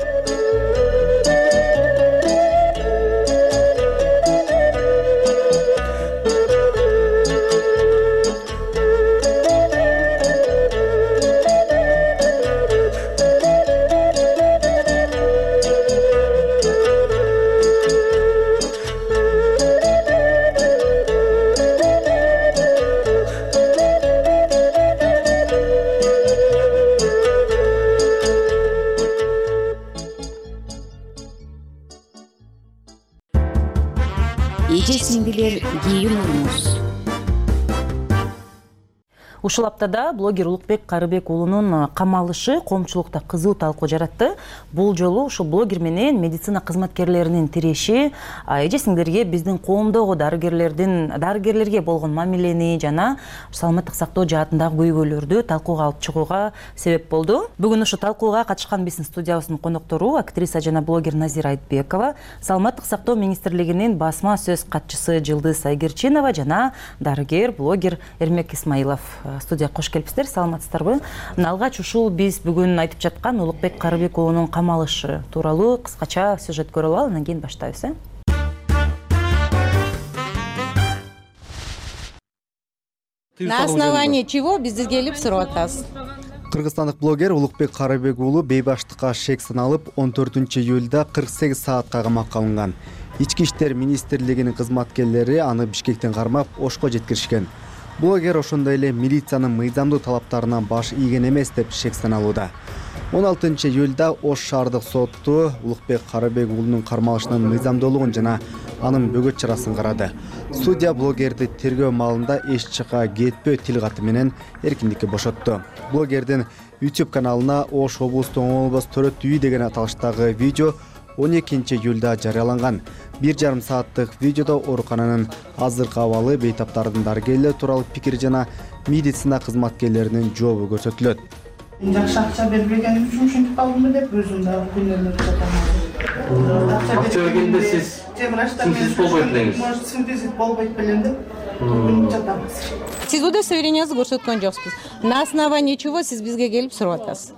Эже сиңдилер кийимибиз. Ушул аптада блогер Улукбек Карыбек уулунун камалышы коомчулукта кызуу талкуу жаратты. Бул жолу ушул блогер менен медицина кызматкерлеринин тиреши эже сиңдилерге биздин коомдогу дарыгерлердин дарыгерлерге болгон мамилени жана саламаттык сактоо жаатындагы көйгөйлөрдү талкууга алып чыгууга себеп болду. Бүгүн ушу талкууга катышкан биздин студиябыздын коноктору актриса жана блогер Назира Айтбекова, саламаттык сактоо министрлигинин басма сөз катчысы Жылдыз Айгерчинова жана дарыгер блогер Эрмек Исмаилов. Студия кош келипсиздер, саламатсыздарбы? Алгач ушул биз бүгүн айтып жаткан Улукбек Карыбек уулунун камалышы тууралуу кыскача сюжет көрүп алалы, анан кийин баштайбыз, э? На основании чего биздерге келип сурап атасыз? Кыргызстандык блогер Улукбек Карыбек уулу бейбаштыкка шек саналып он төртүнчү июлда кырк сегиз саатка камакка алынган. Ички иштер министрлигинин кызматкерлери аны Бишкектен кармап Ошко жеткиришкен. Блогер ошондой эле милициянын мыйзамдуу талаптарынан баш ийген эмес деп шек саналууда. он алтынчы июлда Ош шаардык соту Улукбек Карыбек уулунун кармалышынын мыйзамдуулугун жана анын бөгөт чарасын карады. Судья блогерди тергөө маалында эч жакка кетпөө тил каты менен эркиндикке бошотту. Блогердин YouTube каналына Ош облустун оңолбос төрөт үйү деген аталыштагы видео он экинчи июлда жарыяланган. Бир жарым сааттык видеодо оорукананын азыркы абалы, бейтаптардын дарыгерлер тууралуу пикир жана медицина кызматкерлеринин жообу көрсөтүлөт. Жакшы акча бербегеним үчүн ушинтип калдымбы деп өзүм дагы күнөөлөрүп жатам. Акча бергенде сиз сиңсиз болбойт элеңиз. Может, сиңсиз болбойт белем деп күнөөлөрүп жатам. Сиз удостоверениеңизди көрсөткөн жоксуз. На основании чего сиз бизге келип сурап атасыз?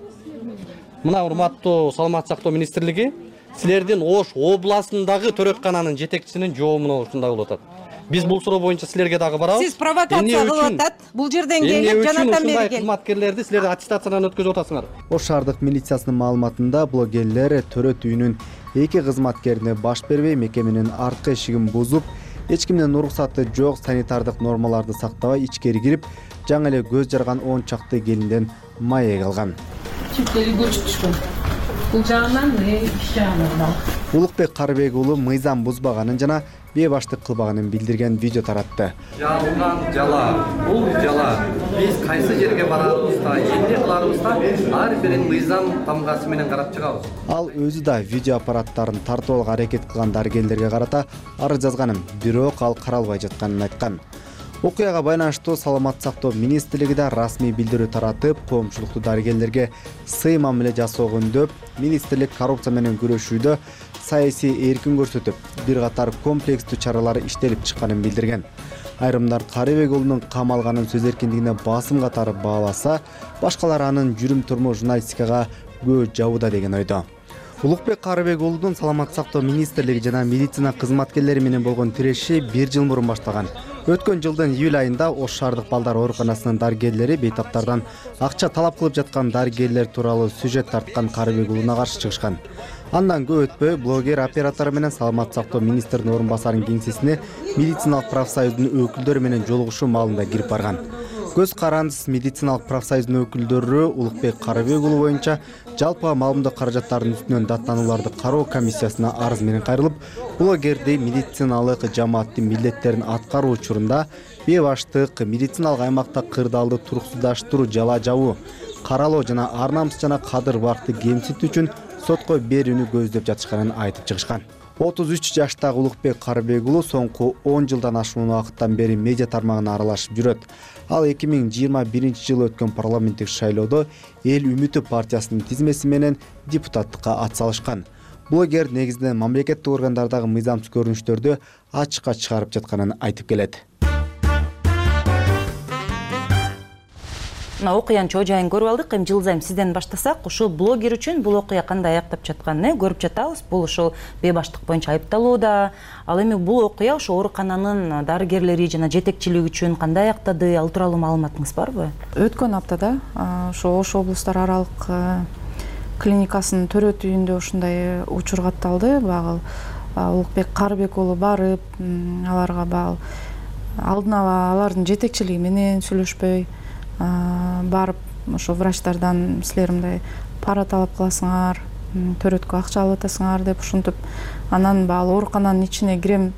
Мына урматтуу саламаттык сактоо министрлиги силердин Ош областындагы төрөккананын жетекчисинин жообуна ушундай болуп атат. Биз бул суроо боюнча силерге дагы барабыз. Сиз провокация кылып атат. Бул жерден келип жанатан бери келип кызматкерлерди силер аттестациядан өткөзүп атасыңар. Ош шаардык милициясынын маалыматында блогерлер төрөт үйүнүн эки кызматкерине баш бербей, мекеменин арткы эшигин бузуп, эч кимдин уруксаты жок санитардык нормаларды сактабай ичкери кирип, жаңы эле көз жарган он чакты келинден маек алган. Чиптери көчүп түшкөн. Бул жагынан иш жагынан. Улукбек Карыбек уулу мыйзам бузбаганын жана бейбаштык кылбаганын билдирген видео таратты. Жабылган жала, бул жала биз кайсы жерге барарыбызда, эмне кыларыбызда ар бирин мыйзам тамгасы менен карап чыгабыз. Ал өзү да видео аппараттарын тартып алууга аракет кылган дарыгерлерге карата арыз жазганын, бирок ал каралбай жатканын айткан. Окуяга байланыштуу саламаттык сактоо министрлиги да расмий билдирүү таратып, коомчулукту дарыгерлерге сый мамиле жасоо өндөп, министрлик коррупция менен күрөшүүдө саясий эркин көрсөтүп, бир катар комплекстүү чаралар иштелип чыкканын билдирген. Айрымдар Карыбек уулунун камалганын сөз эркиндигине басым катары бааласа, башкалар анын жүрүм турмуш журналистикага көз жабууда деген ойдо. Улукбек Карыбек уулунун саламаттык сактоо министрлиги жана медицина кызматкерлери менен болгон тиреши бир жыл мурун башталган. Өткөн жылдын июль айында Ош шаардык балдар ооруканасынын дарыгерлери бейтаптардан акча талап кылып жаткан дарыгерлер тууралуу сюжет тарткан Карыбек уулуна каршы чыгышкан. Андан көп өтпөй блогер оператору менен саламаттык сактоо министринин орун басарынын кеңсесине медициналык профсоюздун өкүлдөрү менен жолугушуу маалында кирип барган. Көз карандысыз медициналык профсоюздун өкүлдөрү Улукбек Карыбек уулу боюнча жалпы маалымдык каражаттардын үстүнөн даттанууларды кароо комиссиясына арыз менен кайрылып, блогерди медициналык жамааттын милдеттерин аткаруу учурунда бейбаштык, медициналык аймакта кырдаалды туруксуздаштыруу, жала жабуу, каралоо жана ар намыс жана кадыр бакты кемсинтүү үчүн сотко берүүнү көздөп жатышканын айтып чыгышкан. отуз үч жаштагы Улукбек Карыбек уулу соңку он жылдан ашуун убакыттан бери медиа тармагына аралашып жүрөт. Ал эки миң жыйырма биринчи жылы өткөн парламенттик шайлоодо Эл үмүтү партиясынын тизмеси менен депутаттыкка ат салышкан. блогер негизинен мамлекеттик органдардагы мыйзамсыз көрүнүштөрдү ачыкка чыгарып жатканын айтып келет. Мына окуянын чоо жайын көрүп алдык. Эми Жылзайым сизден баштасак, ушул блогер үчүн бул окуя кандай аяктап жатканын көрүп жатабыз. Бул ушул бейбаштык боюнча айыпталууда. Ал эми бул окуя ошо оорукананын дарыгерлери жана жетекчилиги үчүн кандай аяктады? Ал тууралуу маалыматыңыз барбы? Өткөн аптада ошо Ош облустар аралык клиникасынын төрөт үйүндө ушундай учур катталды. Багыл Улукбек Карыбек уулу барып, аларга багыл алдын ала алардын жетекчилиги менен сүйлөшпөй барып ошо врачтардан силер мындай пара талап кыласыңар, төрөткө акча алып атасыңар деп ушинтип, анан багыл оорукананын ичине кирем,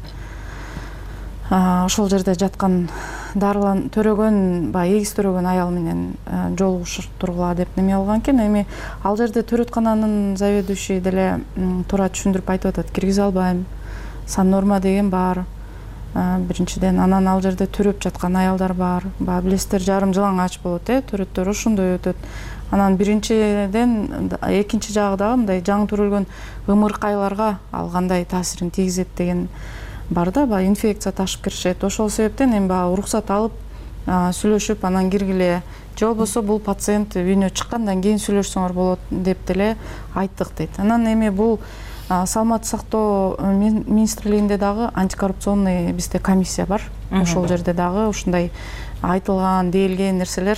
ошол жерде жаткан дарылан төрөгөн, баягы эгиз төрөгөн аял менен жолугуштургула деп неме алган экен. Эми ал жерде төрөткананын заведующий деле туура түшүндүрүп айтып атат, киргизе албайм, сан норма деген бар. Биринчиден, анан ал жерде төрөп жаткан аялдар бар. Баа билесиздер, жарым жылаңач болот, э, төрөттөр ошондой өтөт. Анан биринчиден, экинчи жагы дагы мындай жаңы төрөлгөн ымыркайларга ал кандай таасирин тийгизет деген бар да, баа инфекция ташып киришет. Ошол себептен эми баа уруксат алып, сүйлөшүп, анан киргиле. Же болбосо бул пациент үйүнө чыккандан кийин сүйлөшсөңөр болот деп деле айттык дейт. Анан эми бул саламаттык сактоо министрлигинде дагы антикоррупционный бизде комиссия бар. Ошол жерде дагы ушундай айтылган, дейлген нерселер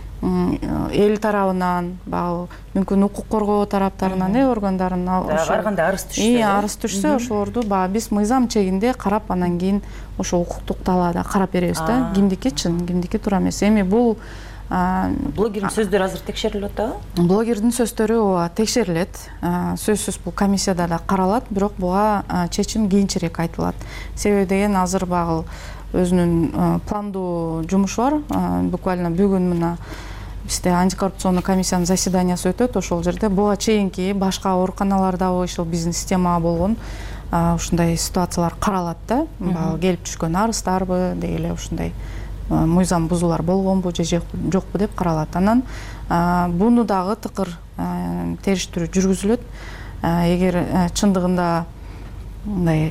эл тарабынан, багы мүмкүн укук коргоо тараптарынан, э, органдарынан ар кандай арыз түшсө, э, арыз түшсө, ошолорду баа биз мыйзам чегинде карап, анан кийин ошо укуктук талаада карап беребиз да. Кимдики чын, кимдики туура эмес. Эми бул блогердин сөздөрү азыр текшерилип атабы? Блогердин сөздөрү ооба текшерилет. Сөзсүз бул комиссияда да каралат, бирок буга чечим кийинчерээк айтылат. Себеби деген азыр багыл өзүнүн пландуу жумушу бар. Буквально бүгүн мына бизде антикоррупционный комиссиянын заседаниясы өтөт. Ошол жерде буга чейинки башка ооруканаларда ошол биздин системага болгон ушундай ситуациялар каралат да. Багыл келип түшкөн арыздарбы, деги эле ушундай мыйзам бузуулар болгонбу же жокпу деп каралат. Анан буну дагы тыкыр териштирүү жүргүзүлөт. Эгер чындыгында мындай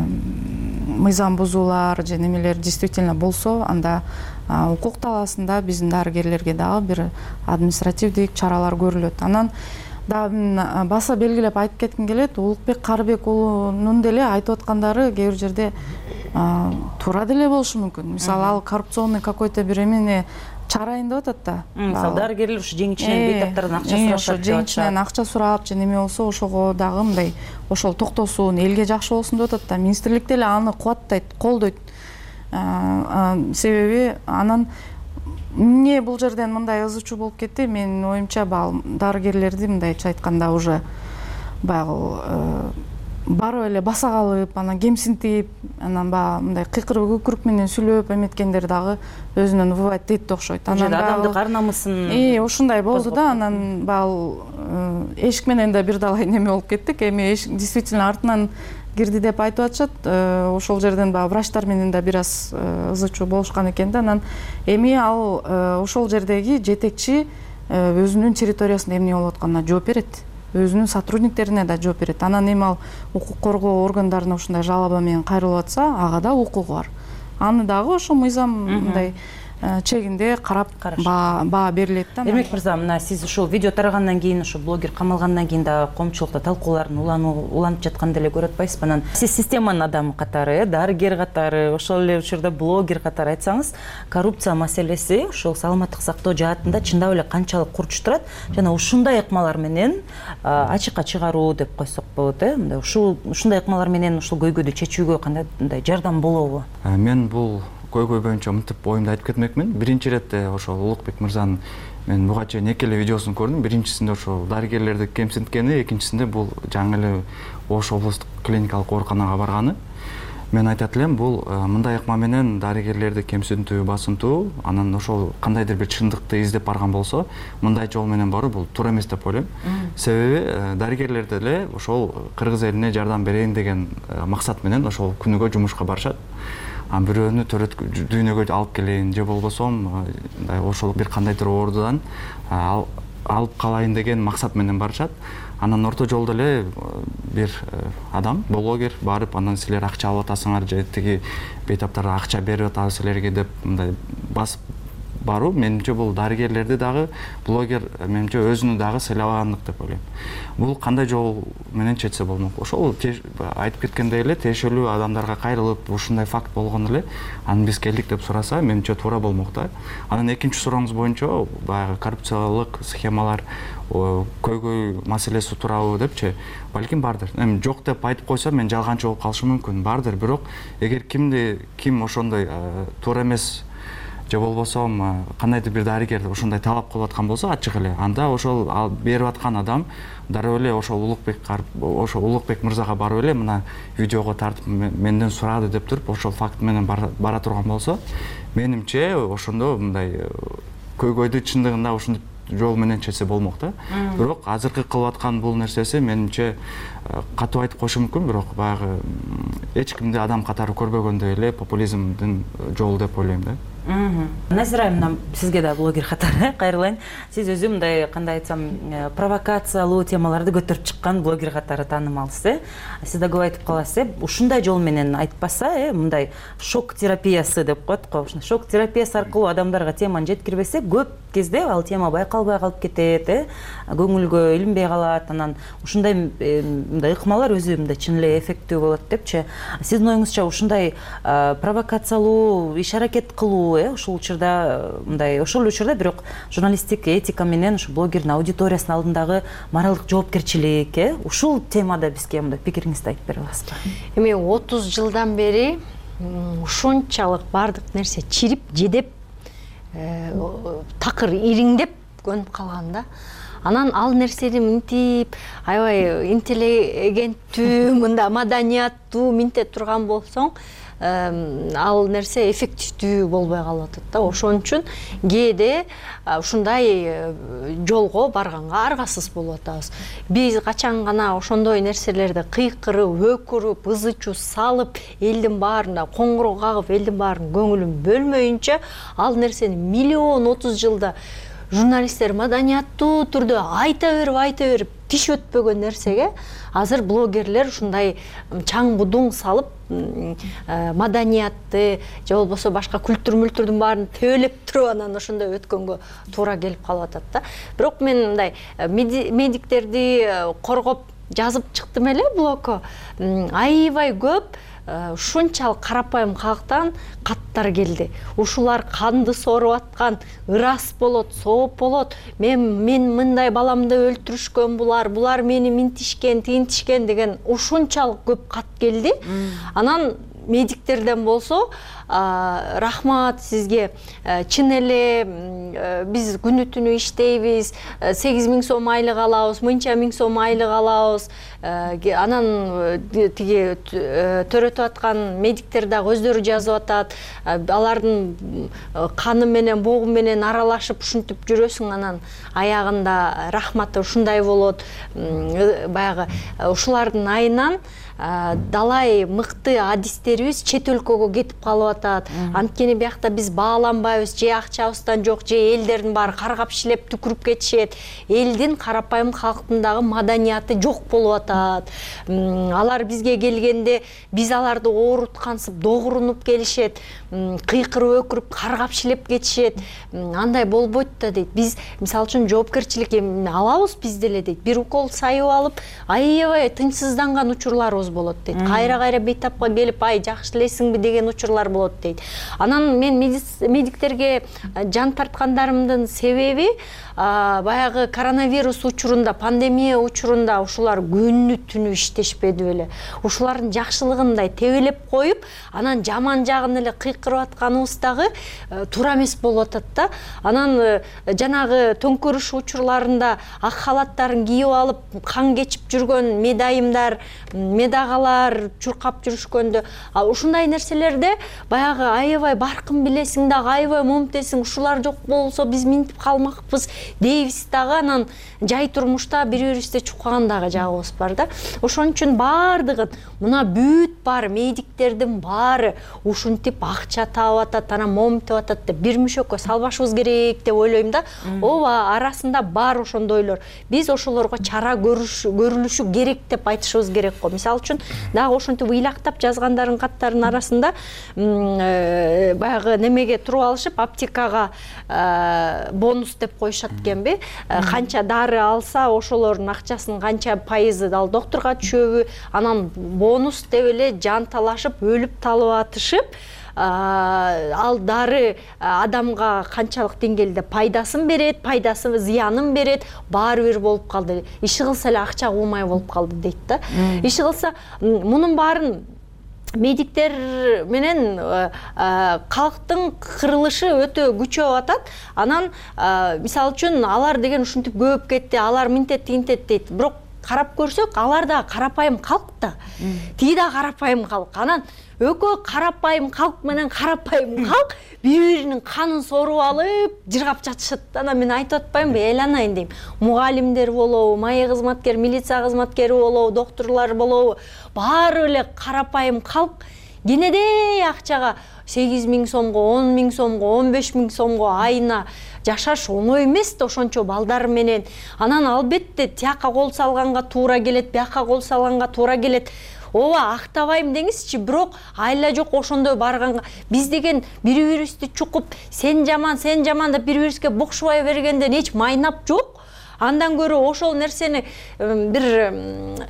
мыйзам бузуулар же немелер действительно болсо, анда укук талаасында биздин дарыгерлерге дагы бир административдик чаралар көрүлөт. Анан дагы баса белгилеп айтып кетким келет, Улукбек Карыбек уулунун деле айтып аткандары кээ бир жерде туура деле болушу мүмкүн. Мисалы, ал коррупционный какой-то бир эмени чарайын деп атат да. Мисалы, дарыгерлер ушу жеңичинен бейтаптардан акча сурашат. Ошо жеңичинен акча сурап же неме болсо, ошого дагы мындай ошол токтосун, элге жакшы болсун деп атат да. Министрлик деле аны кубаттайт, колдойт. Себеби анан эмне бул жерден мындай ызы-чуу болуп кетти? Менин оюмча, бал дарыгерлерди мындайча айтканда уже баягы барып эле баса калып, анан кемсинтип, анан баягы мындай кыйкырып өкүрүк менен сүйлөп эметкендер дагы өзүнөн выводить этти окшойт. Анан адамдык ар намысын. И ушундай болду да, анан бал эшик менен да бир далай неме болуп кеттик. Эми эшик действительно артынан кирди деп айтып атышат. Ошол жерден баягы врачтар менен да бир аз ызы-чуу болушкан экен да. Анан эми ал ошол жердеги жетекчи өзүнүн территориясында эмне болуп атканына жооп берет. Өзүнүн сотрудниктерине да жооп берет. Анан эми ал укук коргоо органдарына ушундай жалоба менен кайрылып атса, ага да укугу бар. Аны дагы ошо мыйзам мындай чегинде карап баа берилет да. Демек мырза, мына сиз ушул видео тарагандан кийин, ошо блогер камалгандан кийин да коомчулукта талкуулардын уланып жатканын деле көрүп атпайсызбы? Анан сиз системанын адамы катары, дарыгер катары, ошол эле учурда блогер катары айтсаңыз, коррупция маселеси ушул саламаттык сактоо жаатында чындап эле канчалык курч турат жана ушундай ыкмалар менен ачыкка чыгаруу деп койсок болот, э? Мындай ушул ушундай ыкмалар менен ушул көйгөйдү чечүүгө кандай жардам болобу? Мен бул көйгөй боюнча мынтип оюмду айтып кетмекмин. Биринчи иретте ошол Улукбек мырзанын мен буга чейин эки эле видеосун көрдүм. Биринчисинде ошол дарыгерлерди кемсинткени, экинчисинде бул жаңы эле Ош облустук клиникалык ооруканага барганы. Мен айтат элем, бул мындай ыкма менен дарыгерлерди кемсинтүү, басынтуу, анан ошол кандайдыр бир чындыкты издеп барган болсо, мындай жол менен баруу бул туура эмес деп ойлойм. Себеби дарыгерлер деле ошол кыргыз элине жардам берейин деген максат менен ошол күнүгө жумушка барышат. Бирөөнү төрөт дүйнөгө алып келейин же болбосо ошол бир кандайдыр оорудан ал алып калайын деген максат менен барышат. Анан орто жолдо эле бир адам, блогер барып, анан силер акча алып атасыңар же тиги бейтаптарга акча берип атабыз силерге деп мындай басып баруу, менимче бул дарыгерлерди дагы блогер менимче өзүнү дагы сыйлабагандык деп ойлойм. Бул кандай жол менен четсе болмок? Ошол айтып кеткендей эле тиешелүү адамдарга кайрылып, ушундай факт болгон эле анан биз келдик деп сураса, менимче туура болмок да. Анан экинчи сурооңуз боюнча баягы коррупциялык схемалар, көйгөй маселеси туурабы депчи, балким бардыр. Эми жок деп айтып койсо мен жалганчы болуп калышым мүмкүн, бардыр. Бирок эгер кимди ким ошондой туура эмес же болбосо кандайдыр бир дарыгерди ошондой талап кылып аткан болсо ачык эле, анда ошол берип аткан адам дароо эле ошол Улукбек ошол Улукбек мырзага барып эле мына видеого тартып менден сурады деп туруп ошол факт менен бара турган болсо, менимче ошондо мындай көйгөйдү чындыгында ошондой жол менен чечсе болмок да. Бирок азыркы кылып аткан бул нерсеси менимче катуу айтып коюшум мүмкүн, бирок баягы эч кимди адам катары көрбөгөндөй эле популизмдин жолу деп ойлойм да. Назира айымна сизге да блогер катары кайрылайын. Сиз өзү мындай кандай айтсам провокациялуу темаларды көтөрүп чыккан блогер катары таанымалсыз. Сиз да көп айтып каласыз, ушундай жол менен айтпаса, мындай шок терапиясы деп коет го. Ушундай шок терапиясы аркылуу адамдарга теманы жеткирбесе, көп кезде ал тема байкалбай калып кетет, көңүлгө илинбей калат. Анан ушундай мындай ыкмалар өзү мындай чын эле эффектүү болот депчи. Сиздин оюңузча ушундай провокациялуу иш-аракет кылуу ошол учурда мындай ошол учурда бирок журналисттик этика менен ушу блогердин аудиториясынын алдындагы моралдык жоопкерчилик ушул темада бизге мындай пикириңизди айтып бере аласызбы? Эми отуз жылдан бери ушунчалык баардык нерсе чирип, жедеп, такыр ириңдеп көнүп калган да. Анан ал нерсени мынтип, аябай интеллигенттүү, мында маданияттуу минте турган болсоң, ал нерсе эффективдүү болбой калып атат да. Ошон үчүн кээде ушундай жолго барганга аргасыз болуп атабыз. Биз качан гана ошондой нерселерди кыйкырып, өкүрүп, ызы-чуу салып, элдин баарына коңгуроо кагып, элдин баарынын көңүлүн бөлмөйүнчө, ал нерсени миллион отуз жылда журналисттер маданияттуу түрдө айта берип, айта берип, тиш өтпөгөн нерсеге азыр блогерлер ушундай чаң будуң салып, маданиятты же болбосо башка культур-мүлтүрдүн баарын төөлеп туруп анан ошондой өткөнгө туура келип калып атат да. Бирок мен мындай медиктерди коргоп жазып чыктым эле блогко. Аябай көп ушунчалык карапайым калктан каттар келди. Ушулар канды соруп аткан, ырас болот, сооп болот. Мен мен мындай баламды өлтүрүшкөн булар, булар мени минтишкен, тинтишкен деген ушунчалык көп кат келди. Анан медиктерден болсо, рахмат сизге, чын эле биз күнү түнү иштейбиз, сегиз миң сом айлык алабыз, мынча миң сом айлык алабыз. Анан тиги төрөтүп аткан медиктер дагы өздөрү жазып атат. Алардын каны менен, богу менен аралашып ушинтип жүрөсүң, анан аягында рахматы ушундай болот. Баягы ушулардын айынан далай мыкты адистерибиз чет өлкөгө кетип калып атат. Анткени биякта биз бааланбайбыз, же акчабыздан жок, же элдердин баары каргап шилеп түкүрүп кетишет. Элдин карапайым калктын дагы маданияты жок болуп атат. Алар бизге келгенде биз аларды ооруткансып, догурунуп келишет, кыйкырып өкүрүп, каргап шилеп кетишет. Андай болбойт да дейт. Биз мисалы үчүн жоопкерчилик алабыз биз деле дейт. Бир укол сайып алып, аябай тынчсызданган учурларыбыз болот дейт. Кайра-кайра бейтапка келип, ай жакшы элесиңби деген учурлар болот дейт. Анан мен медиктерге жан тарткандарымдын себеби баягы коронавирус учурунда, пандемия учурунда ушулар күнү түнү иштешпеди беле. Ушулардын жакшылыгындай тебелеп коюп, анан жаман жагын эле кыйкырып атканыбыз дагы туура эмес болуп атат да. Анан жанагы төңкөрүш учурларында ак халаттарын кийип алып, кан кечип жүргөн медайымдар, медагалар чуркап жүрүшкөндө Ал ушундай нерселерде баягы аябай баркын билесиң дагы, аябай момтесиң, ушулар жок болсо биз минтип калмакпыз дейбиз дагы, анан жай турмушта бири-бирибизди чуккан дагы жагыбыз бар да. Ошон үчүн баардыгын мына бүт бар медиктердин баары ушинтип акча таап атат, анан момтеп атат деп бир мүшөккө салбашыбыз керек деп ойлойм да. Ооба, арасында бар ошондойлор. Биз ошолорго чара көрүлүшү керек деп айтышыбыз керек го. Мисалы үчүн дагы ошентип ыйлактап жазгандардын каттарынын арасында баягы немеге туруп алышып, аптекага бонус деп коюшат экенби. Канча дары алса, ошолордун акчасынын канча пайызы ал доктурга түшөбү, анан бонус деп эле жанталашып, өлүп талып атышып, ал дары адамга канчалык деңгээлде пайдасын берет, пайдасын зыянын берет, баары бир болуп калды. Иши кылса эле акча куумай болуп калды дейт да. Иши кылса мунун баарын медиктер менен калктын кырылышы өтө күчөп атат. Анан мисалы үчүн алар деген ушинтип көп кетти, алар минтет тинтет дейт. Бирок карап көрсөк, алар да карапайым калк да. Тиги да карапайым калк. Анан экөө карапайым калк менен карапайым калк бири-биринин канын соруп алып, жыргап жатышат. Анан мен айтып атпаймынбы, эланайын дейм. Мугалимдер болобу, майя кызматкер, милиция кызматкери болобу, докторлор болобу, баары эле карапайым калк кенедей акчага сегиз миң сомго, он миң сомго, он беш миң сомго айына жашаш оңой эмес да ошончо балдар менен. Анан албетте тияка кол салганга туура келет, бияка кол салганга туура келет. Ооба, актабайм деңизчи, бирок айла жок ошондой барганга биз деген бири-бирибизди чукуп, сен жаман, сен жаман деп бири-бирибизге бокшубай бергенден эч майнап жок. Андан көрө ошол нерсени бир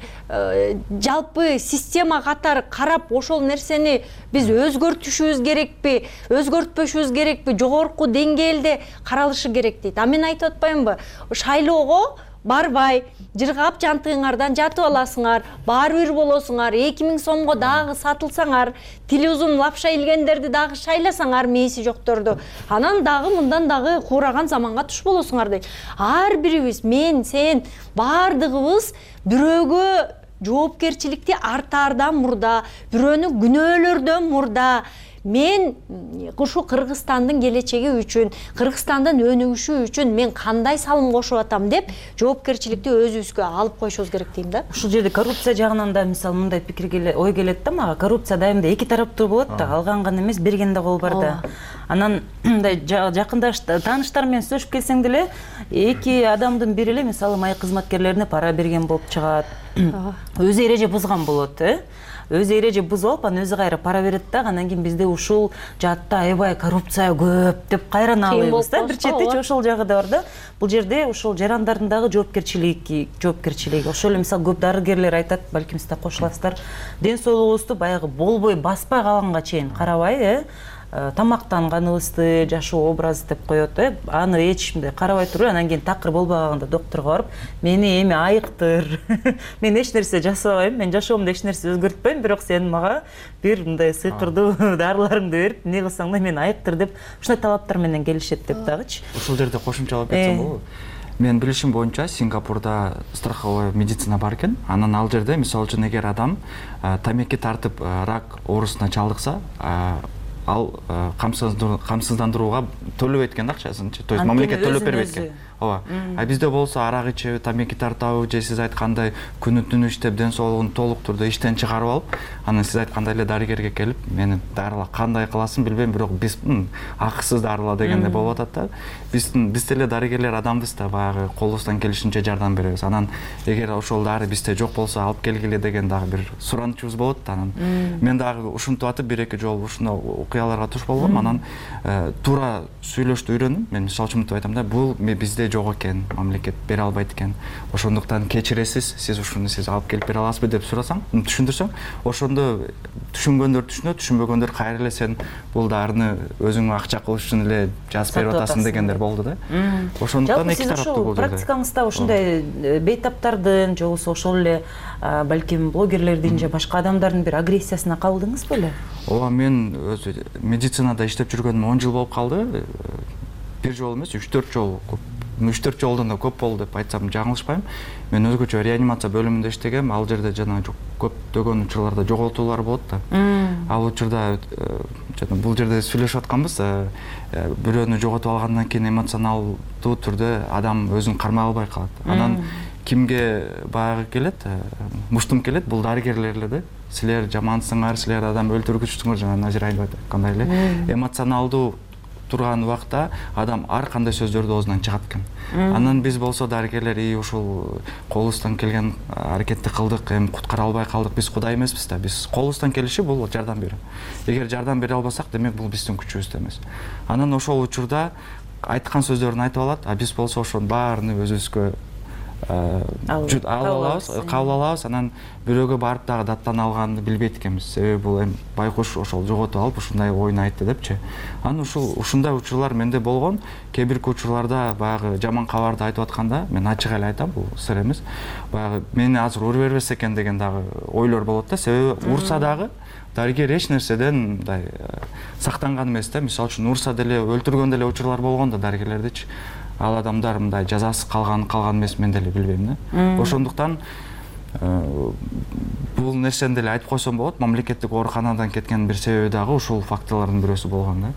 жалпы система катары карап, ошол нерсени биз өзгөртүшүбүз керекпи, өзгөртпөшүбүз керекпи, жогорку деңгээлде каралышы керек дейт. А мен айтып атпаймынбы, шайлоого барбай, жыргап жантыгыңардан жатып аласыңар, баары бир болосуңар, эки миң сомго дагы сатылсаңар, тили узун лапша илгендерди дагы шайласаңар, мээси жокторду, анан дагы мындан дагы куураган заманга туш болосуңар дейт. Ар бирибиз, мен, сен, баардыгыбыз бирөөгө жоопкерчиликти артаардан мурда, бирөөнү күнөөлөрдөн мурда, мен ушу Кыргызстандын келечеги үчүн, Кыргызстандын өнүгүшү үчүн мен кандай салым кошуп атам деп жоопкерчиликти өзүбүзгө алып койушубуз керек дейм да. Ушул жерде коррупция жагынан да мисалы мындай пикир келет, ой келет да мага. Коррупция дайымда эки тараптуу болот да, алган гана эмес, берген да кол бар да. Анан мындай жакында тааныштар менен сүйлөшүп келсең деле, эки адамдын бири эле мисалы майя кызматкерлерине пара берген болуп чыгат. Өзү эреже бузган болот, э? Өзү эреже бузуп алып, анан өзү кайра пара берет да, анан кийин бизде ушул жаатта аябай коррупция көп деп кайран алабыз да. Бир чети ошол жагы да бар да. Бул жерде ошол жарандардын дагы жоопкерчилиги, жоопкерчилиги. Ошол эле мисалы көп дарыгерлер айтат, балким сиз да кошуласыздар. Ден соолугубузду баягы болбой баспай калганга чейин карабай, э? Тамактанганыбызды, жашоо образы деп коет, э? Аны эч мындай карабай туруп, анан кийин такыр болбаганда докторго барып, мени эми айыктыр. Мен эч нерсе жасабайм, мен жашоомдо эч нерсе өзгөртпөйм, бирок сен мага бир мындай сыйкырдуу дарыларыңды берип, эмне кылсаң да мен айыктыр деп, ушундай талаптар менен келишет деп дагычы. Ушул жерде кошумчалап кетсем болобу? Мен билишим боюнча Сингапурда страховой медицина бар экен. Анан ал жерде мисалы үчүн эгер адам тамеки тартып рак оорусуна чалдыкса, ал камсыздандырууга төлөбөйт экен акчасын, то есть мамлекет төлөп бербейт экен. Ооба. А бизде болсо арак ичип, тамеки тартабы же сиз айткандай күнү түнү иштеп, ден соолугун толук турда иштен чыгарып алып, анан сиз айткандай эле дарыгерге келип, мени дарыла, кандай кыласың билбейм, бирок биз акысыз дарыла дегенде болуп атат да. Биздин биз деле дарыгерлер адамбыз да, баягы колубуздан келишинче жардам беребиз. Анан эгер ошол дары бизде жок болсо алып келгиле деген дагы бир суранычыбыз болот. Анан мен дагы ушинтип атып бир эки жолу ушундай окуяларга туш болгом. Анан туура сүйлөштү үйрөндүм. Мен мисалы үчүн мынтип айтам да, бул бизде жок экен, мамлекет бере албайт экен. Ошондуктан кечиресиз, сиз ушуну сиз алып келип бере аласызбы деп сурасаң, түшүндүрсөң, ошондо түшүнгөндөр түшүнөт, түшүнбөгөндөр кайра эле сен бул дарыны өзүң акча кылыш үчүн эле жазып берип атасың дегендер болду да. Ошондуктан эки тараптуу болду. Практикаңызда ушундай бейтаптардын же болбосо ошол эле балким блогерлердин же башка адамдардын бир агрессиясына калдыңыз беле? Ооба, мен өзү медицинада иштеп жүргөнүм он жыл болуп калды. Бир жол эмес, үч төрт жол үч төрт жолдон да көп болду деп айтсам жаңылышпайм. Мен өзгөчө реанимация бөлүмүндө иштегем. Ал жерде жана көптөгөн учурларда жоготуулар болот да. Ал учурда жана бул жерде сүйлөшүп атканбыз, бирөөнү жоготуп алгандан кийин эмоционалдуу түрдө адам өзүн кармай албай калат. Анан кимге баягы келет, муштум келет, бул дарыгерлер эле да. Силер жамансыңар, силер адам өлтүргүчсүңөр, жана Назира айткандай эле. Эмоционалдуу турган убакта адам ар кандай сөздөрдү оозунан чыгат экен. Анан биз болсо дарыгерлер и ушул колубуздан келген аракетти кылдык, эми куткара албай калдык, биз кудай эмеспиз да. Биз колубуздан келиши бул жардам берүү. Эгер жардам бере албасак, демек бул биздин күчүбүздө эмес. Анан ошол учурда айткан сөздөрүн айтып алат, а биз болсо ошонун баарын өзүбүзгө алып алабыз, кабыл алабыз. Анан бирөөгө барып дагы даттана алганды билбейт экенбиз. Себеби бул эми байкуш ошол жоготуп алып ушундай оюн айтты депчи. Анан ушул ушундай учурлар менде болгон. Кээ бир учурларда баягы жаман кабарды айтып атканда мен ачык эле айтам, бул сыр эмес. Баягы мени азыр уруп бербес экен деген дагы ойлор болот да. Себеби урса дагы дарыгер эч нерседен мындай сактанган эмес да. Мисалы үчүн урса деле, өлтүргөн деле учурлар болгон да дарыгерлердичи. Ал адамдар мындай жазасы калган калган эмес, мен деле билбейм да. Ошондуктан бул нерсени деле айтып койсом болот. Мамлекеттик ооруканадан кеткен бир себеби дагы ушул факторлордун бирөөсү болгон да.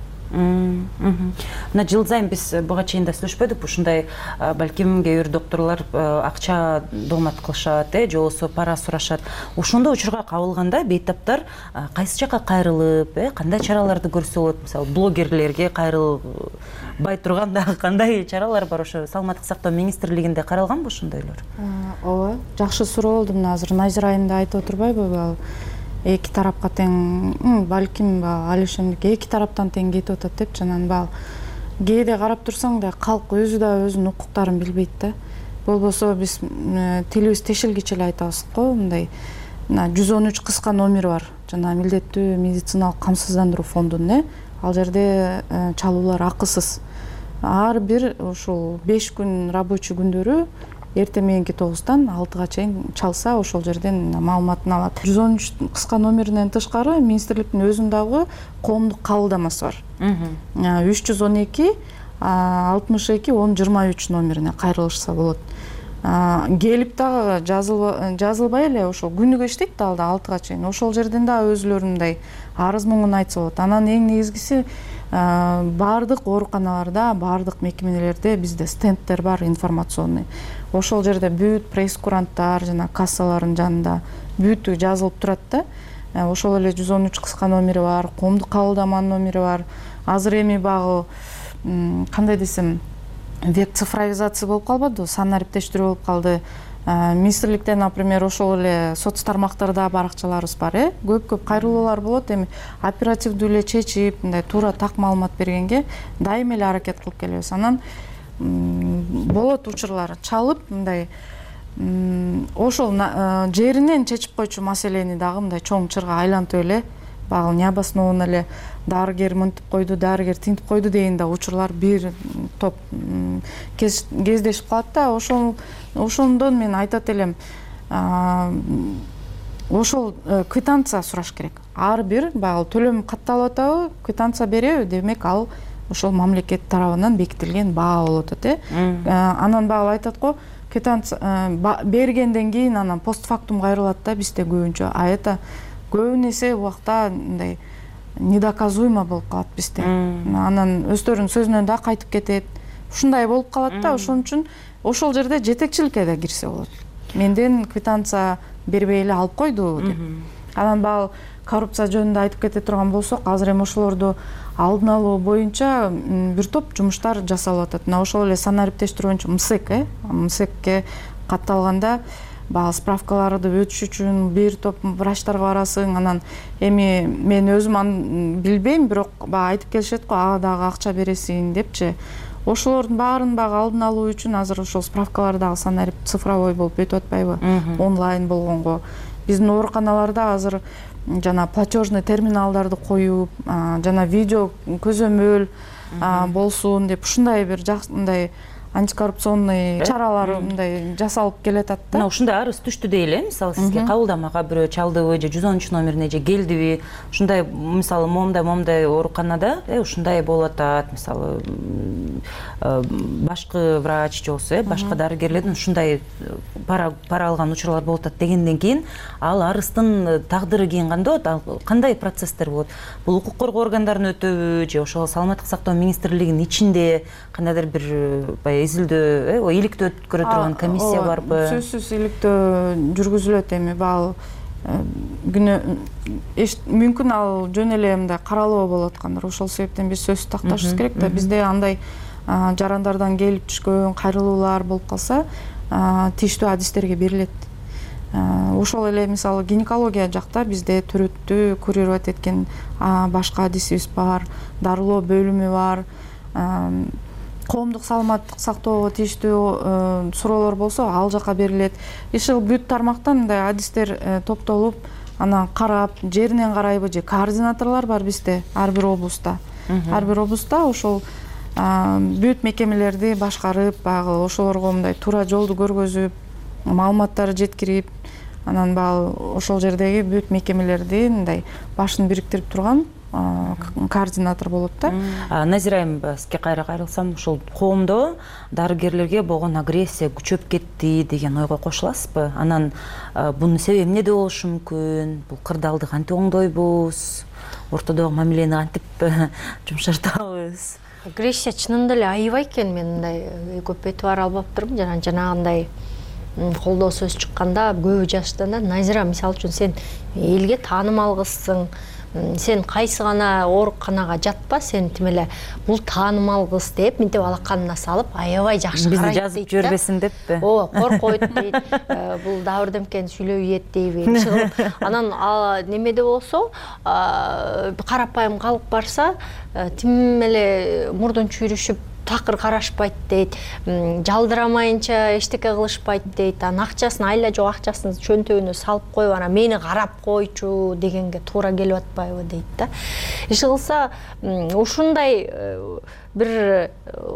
Мына жыл сайын биз буга чейин да сүйлөшпөдүк, ушундай балким кээ бир докторлор акча доомат кылышат, же болбосо пара сурашат. Ошондой учурга кабылганда бейтаптар кайсы жака кайрылып, кандай чараларды көрсө болот? Мисалы, блогерлерге кайрылбай турган дагы кандай чаралар бар? Ошо Саламаттык сактоо министрлигинде каралганбы ошондойлор? Ооба, жакшы суроо болду. Мына азыр Назира айымда айтып отурбайбы? Эки тарапка тең, балким ал ошондук эки тараптан тең кетип атат деп, анан бал кээде карап турсаң да калк өзү да өзүнүн укуктарын билбейт да. Болбосо биз тилибиз тешилгиче эле айтабыз го, мындай жүз он үч кыска номери бар. Жана милдеттүү медициналык камсыздандыруу фондунун, ал жерде чалуулар акысыз. Ар бир ушул беш күн рабочий күндөрү эртең мененки тогуздан алтыга чейин чалса, ошол жерден маалыматын алат. жүз он үч кыска номеринен тышкары министрликтин өзүнүн дагы коомдук кабылдамасы бар. үч жүз он эки алтымыш эки он жыйырма үч номерине кайрылышса болот. Келип дагы жазылбай эле ошол күнүгө иштейт да, алда алтыга чейин. Ошол жерден дагы өзүлөрүндөй арыз муңун айтса болот. Анан эң негизгиси баардык ооруканаларда, баардык мекемелерде бизде стендтер бар информационный. Ошол жерде бүт пресс-куранттар жана кассалардын жанында бүтү жазылып турат да. Ошол эле жүз он үч кыска номери бар, коомдук кабылдаманын номери бар. Азыр эми багы кандай десем, веб цифровизация болуп калбады, сан ариптештирүү болуп калды. Министрликте, например, ошол эле соц тармактарда баракчаларыбыз бар, э? Көп-көп кайрылуулар болот. Эми оперативдүү эле чечип, мындай туура так маалымат бергенге дайыма эле аракет кылып келебиз. Анан болот учурлар чалып, мындай ошол жеринен чечип койчу маселени дагы мындай чоң чырга айлантып эле, багы необоснованно эле дарыгер мынтип койду, дарыгер тинтип койду деген да учурлар бир топ кездешип калат да. Ошол ошондон мен айтат элем, ошол квитанция сураш керек. Ар бир багы төлөм катталып атабы, квитанция береби, демек ал ошол мамлекет тарабынан бекитилген баа болуп атат, э? Анан багы айтат го, квитанция бергенден кийин анан постфактум кайрылат да бизде көбүнчө. А это көбүн эсе убакта мындай недоказуемо болуп калат бизде. Анан өздөрүнүн сөзүнөн да кайтып кетет. Ушундай болуп калат да. Ошон үчүн ошол жерде жетекчиликке да кирсе болот. Менден квитанция бербей эле алып койду деп. Анан багы коррупция жөнүндө айтып кете турган болсок, азыр эми ошолорду алдын алуу боюнча бир топ жумуштар жасалып атат. Мына ошол эле сан ариптештирүү боюнча МСЭК, э? МСЭКке катталганда багы справкаларды өтүш үчүн бир топ врачтарга барасың. Анан эми мен өзүм билбейм, бирок багы айтып келишет го, ага дагы акча бересиң депчи. Ошолордун баарын багы алдын алуу үчүн азыр ошол справкалар дагы сан арип цифровой болуп өтүп атпайбы? Онлайн болгонго. Биздин ооруканаларда азыр жана платежный терминалдарды коюп, жана видео көзөмөл болсун деп ушундай бир мындай антикоррупционный чаралар мындай жасалып келатат да. Мына ушундай арыз түштү дейли, мисалы сизге кабылдамага бирөө чалдыбы же жүз он үч номерине же келдиби, ушундай мисалы момундай момундай ооруканада ушундай болуп атат, мисалы башкы врач же болсо башка дарыгерлердин ушундай пара пара алган учурлар болуп атат дегенден кийин ал арыздын тагдыры кийин кандай болот, кандай процесстер болот? Бул укук коргоо органдарына өтөбү же ошол саламаттык сактоо министрлигинин ичинде кандайдыр бир баягы изилдөө, иликтөө өткөрө турган комиссия барбы? Сөзсүз иликтөө жүргүзүлөт, эми бал күнө мүмкүн ал жөн эле мындай каралуу болуп аткандыр. Ошол себептен биз сөзсүз такташыбыз керек да. Бизде андай жарандардан келип түшкөн кайрылуулар болуп калса, тийиштүү адистерге берилет. Ошол эле мисалы гинекология жакта бизде төрөттү курировать эткен башка адисибиз бар, дарылоо бөлүмү бар. Коомдук саламаттык сактоого тийиштүү суроолор болсо ал жака берилет. Ишыл бүт тармактан мындай адистер топтолуп, анан карап, жеринен карайбы же координаторлор бар бизде ар бир облуста. Ар бир облуста ошол бүт мекемелерди башкарып, баягы ошолорго мындай туура жолду көргөзүп, маалыматтарды жеткирип, анан баягы ошол жердеги бүт мекемелерди мындай башын бириктирип турган координатор болот да. Назира айым, сизге кайра кайрылсам, ушул коомдо дарыгерлерге болгон агрессия күчөп кетти деген ойго кошуласызбы? Анан бунун себеби эмнеде болушу мүмкүн? Бул кырдаалды кантип оңдойбуз? Ортодогу мамилени кантип жумшартабыз? Агрессия чынында эле аябай экен, мен мындай көп этибар албаптырмын. Жана жанагындай колдоо сөз чыкканда көбү жаштанда, Назира, мисалы үчүн сен элге таанымал кызсың, сен кайсы гана ооруканага жатпа, сен тим эле бул таанымал кыз деп мынтип алаканына салып аябай жакшы карайт дейт. Бизди жазып жибербесин деппи? Ооба, коркойт дейт. Бул дабыр демкени сүйлөп ийет дейби. Анан немеде болсо, карапайым калып барса, тим эле мурдун чүйрүшүп такыр карашпайт дейт, жалдырамайынча эчтеке кылышпайт дейт, анан акчасын айла жок акчасын чөнтөгүнө салып коюп, анан мени карап койчу дегенге туура келип атпайбы дейт да. Иш кылса ушундай бир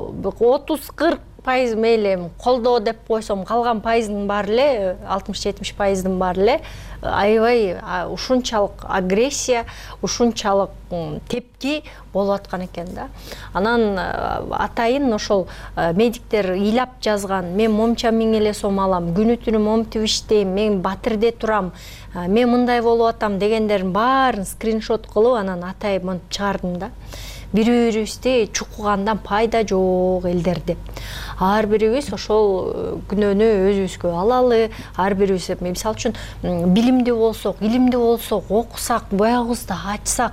отуз кырк пайыз мейли колдоо деп койсом, калган пайыздын баары эле, алтымыш жетимиш пайыздын баары эле аябай ушунчалык агрессия, ушунчалык тепки болуп аткан экен да. Анан атайын ошол медиктер ыйлап жазган, мен момча миң эле сом алам, күнү түнү момтип иштейм, мен Батирде турам, мен мындай болуп атам дегендердин баарын скриншот кылып, анан атайын монтип чыгардым да. Бири-бирибизди чукугандан пайда жок элдер деп. Ар бирибиз ошол күнөөнү өзүбүзгө алалы, ар бирибиз мисалы үчүн билимдүү болсок, илимдүү болсок, окусак, буягыбызды ачсак,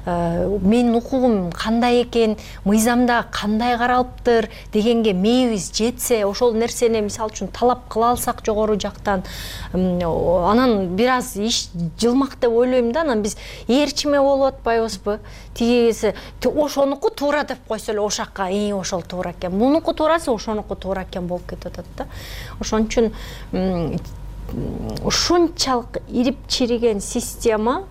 менин укугум кандай экен, мыйзамда кандай каралыптыр дегенге мээбиз жетсе, ошол нерсени мисалы үчүн талап кыла алсак жогору жактан, анан бир аз иш жылмак деп ойлойм да. Анан биз ээрчиме болуп атпайбызбы? Тигиси ошонуку туура деп койсо эле ошакка, и ошол туура экен. Мунуку туурасы ошонуку туура экен болуп кетип атат да. Ошон үчүн ушунчалык ирип чириген система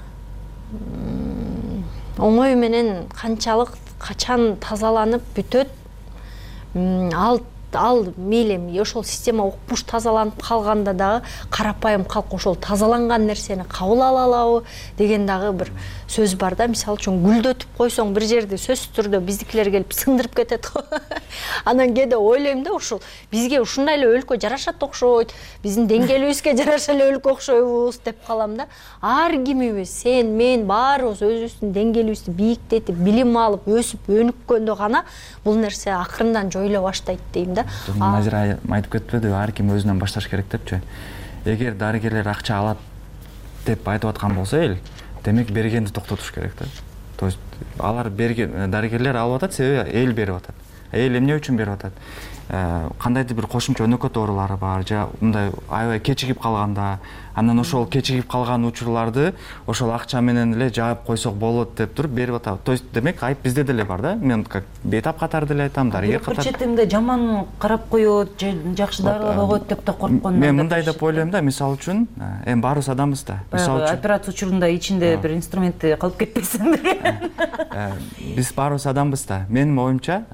оңой менен канчалык качан тазаланып бүтөт, ал ал мейли ошол система укмуш тазаланып калганда дагы карапайым калк ошол тазаланган нерсени кабыл ала алабы деген дагы бир сөз бар да. Мисалы үчүн гүлдөтүп койсоң бир жерди сөзсүз түрдө биздикилер келип сындырып кетет го. Анан кээде ойлойм да, ушул бизге ушундай эле өлкө жарашат окшойт, биздин деңгээлибизге жараша эле өлкө окшойбуз деп калам да. Ар кимибиз, сен, мен баарыбыз өзүбүздүн деңгээлибизди бийиктетип, билим алып, өсүп, өнүккөндө гана бул нерсе акырындан жоюла баштайт дейм да. Назира айтып кетпеди, ар ким өзүнөн башташ керек депчи. Эгер дарыгерлер акча алат деп айтып аткан болсо эл, демек бергенди токтотуш керек да. То есть алар берген, дарыгерлер алып атат, себеби эл берип атат. Эл эмне үчүн берип атат? Кандайдыр бир кошумча өнөкөт оорулары бар, же мындай аябай кечигип калганда, анан ошол кечигип калган учурларды ошол акча менен эле жаап койсок болот деп туруп берип атат. То есть демек айып бизде деле бар да. Мен как бейтап катары деле айтам, дарыгер катары. Бир четимде жаман карап коет, же жакшы дарылап койот деп да корккон. Мен мындай деп ойлойм да, мисалы үчүн, эми баарыбыз адамбыз да. Мисалы үчүн операция учурунда ичинде бир инструментти калып кетпесин деген. Биз баарыбыз адамбыз да. Менин оюмча, мисалы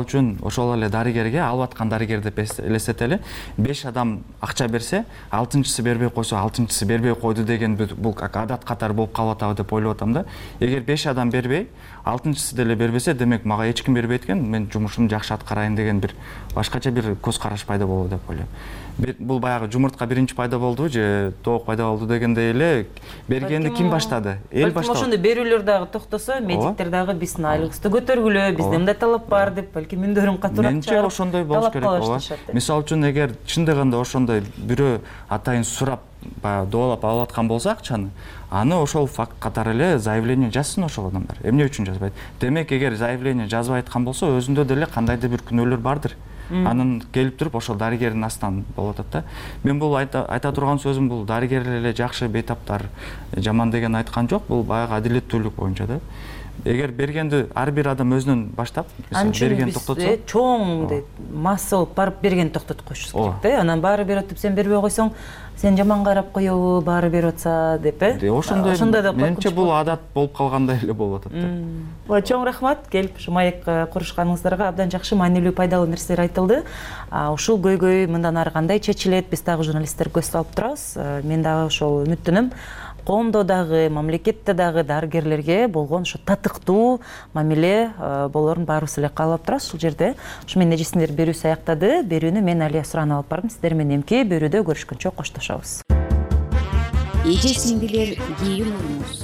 мисалы үчүн ошол эле дарыгерге алып аткан дарыгер деп элестетели, беш адам акча берсе, алтынчысы бербей койсо, алтынчысы бербей койду деген бул адат катары болуп калып атабы деп ойлоп атам да. Эгер беш адам бербей, алтынчысы деле бербесе, демек мага эч ким бербейт экен, мен жумушумду жакшы аткарайын деген бир башкача бир көз караш пайда болду деп ойлойм. Бул баягы жумуртка биринчи пайда болду же тоок пайда болду дегендей эле бергенди ким баштады? Эл баштады. Ошондой берүүлөр дагы токтосо, медиктер дагы биздин айлыгыбызды көтөргүлө, бизде мындай талап бар деп, балки мүндөрүн катуураак чыгарып. Менимче ошондой болуш керек, ооба. Мисалы үчүн эгер чындыгында ошондой бирөө атайын сурап, баягы доолап алып аткан болсо акчаны, аны ошол факт катары эле заявление жазсын ошол адамдар. Эмне үчүн жазбайт? Демек, эгер заявление жазбай аткан болсо, өзүндө деле кандайдыр бир күнөөлөр бардыр. Анын келип туруп ошол дарыгердин астынан болуп атат да. Мен бул айта, айта турган сөзүм бул дарыгерлер эле жакшы, бейтаптар жаман деген айткан жок, бул баягы адилеттүүлүк боюнча да. Эгер бергенди ар бир адам өзүнөн баштап, берген токтотсо, чоң масса болуп барып берген токтотуп коюшубуз керек да. Анан баары берип атып сен бербей койсоң, сен жаман карап коебу, баары берип атса деп э. Ошондой да менимче бул адат болуп калгандай эле болуп атат да. Чоң рахмат, келип ушу маек курушканыңыздарга. Абдан жакшы, маанилүү, пайдалуу нерселер айтылды. Ушул көйгөй мындан ары кандай чечилет, биз дагы журналисттер көз салып турабыз. Мен дагы ошол үмүттүнүм. Коомдо дагы, мамлекетте дагы дарыгерлерге болгон ушу татыктуу мамиле болорун баарыбыз эле каалап турабыз ушул жерде. Ушу менен эжесиңер берүүсү аяктады. Берүүнү мен Алия Суранова алып бардым. Сиздер менен эмки берүүдө көрүшкөнчө коштошобуз. Эже сиңдилер, кийин урмуз.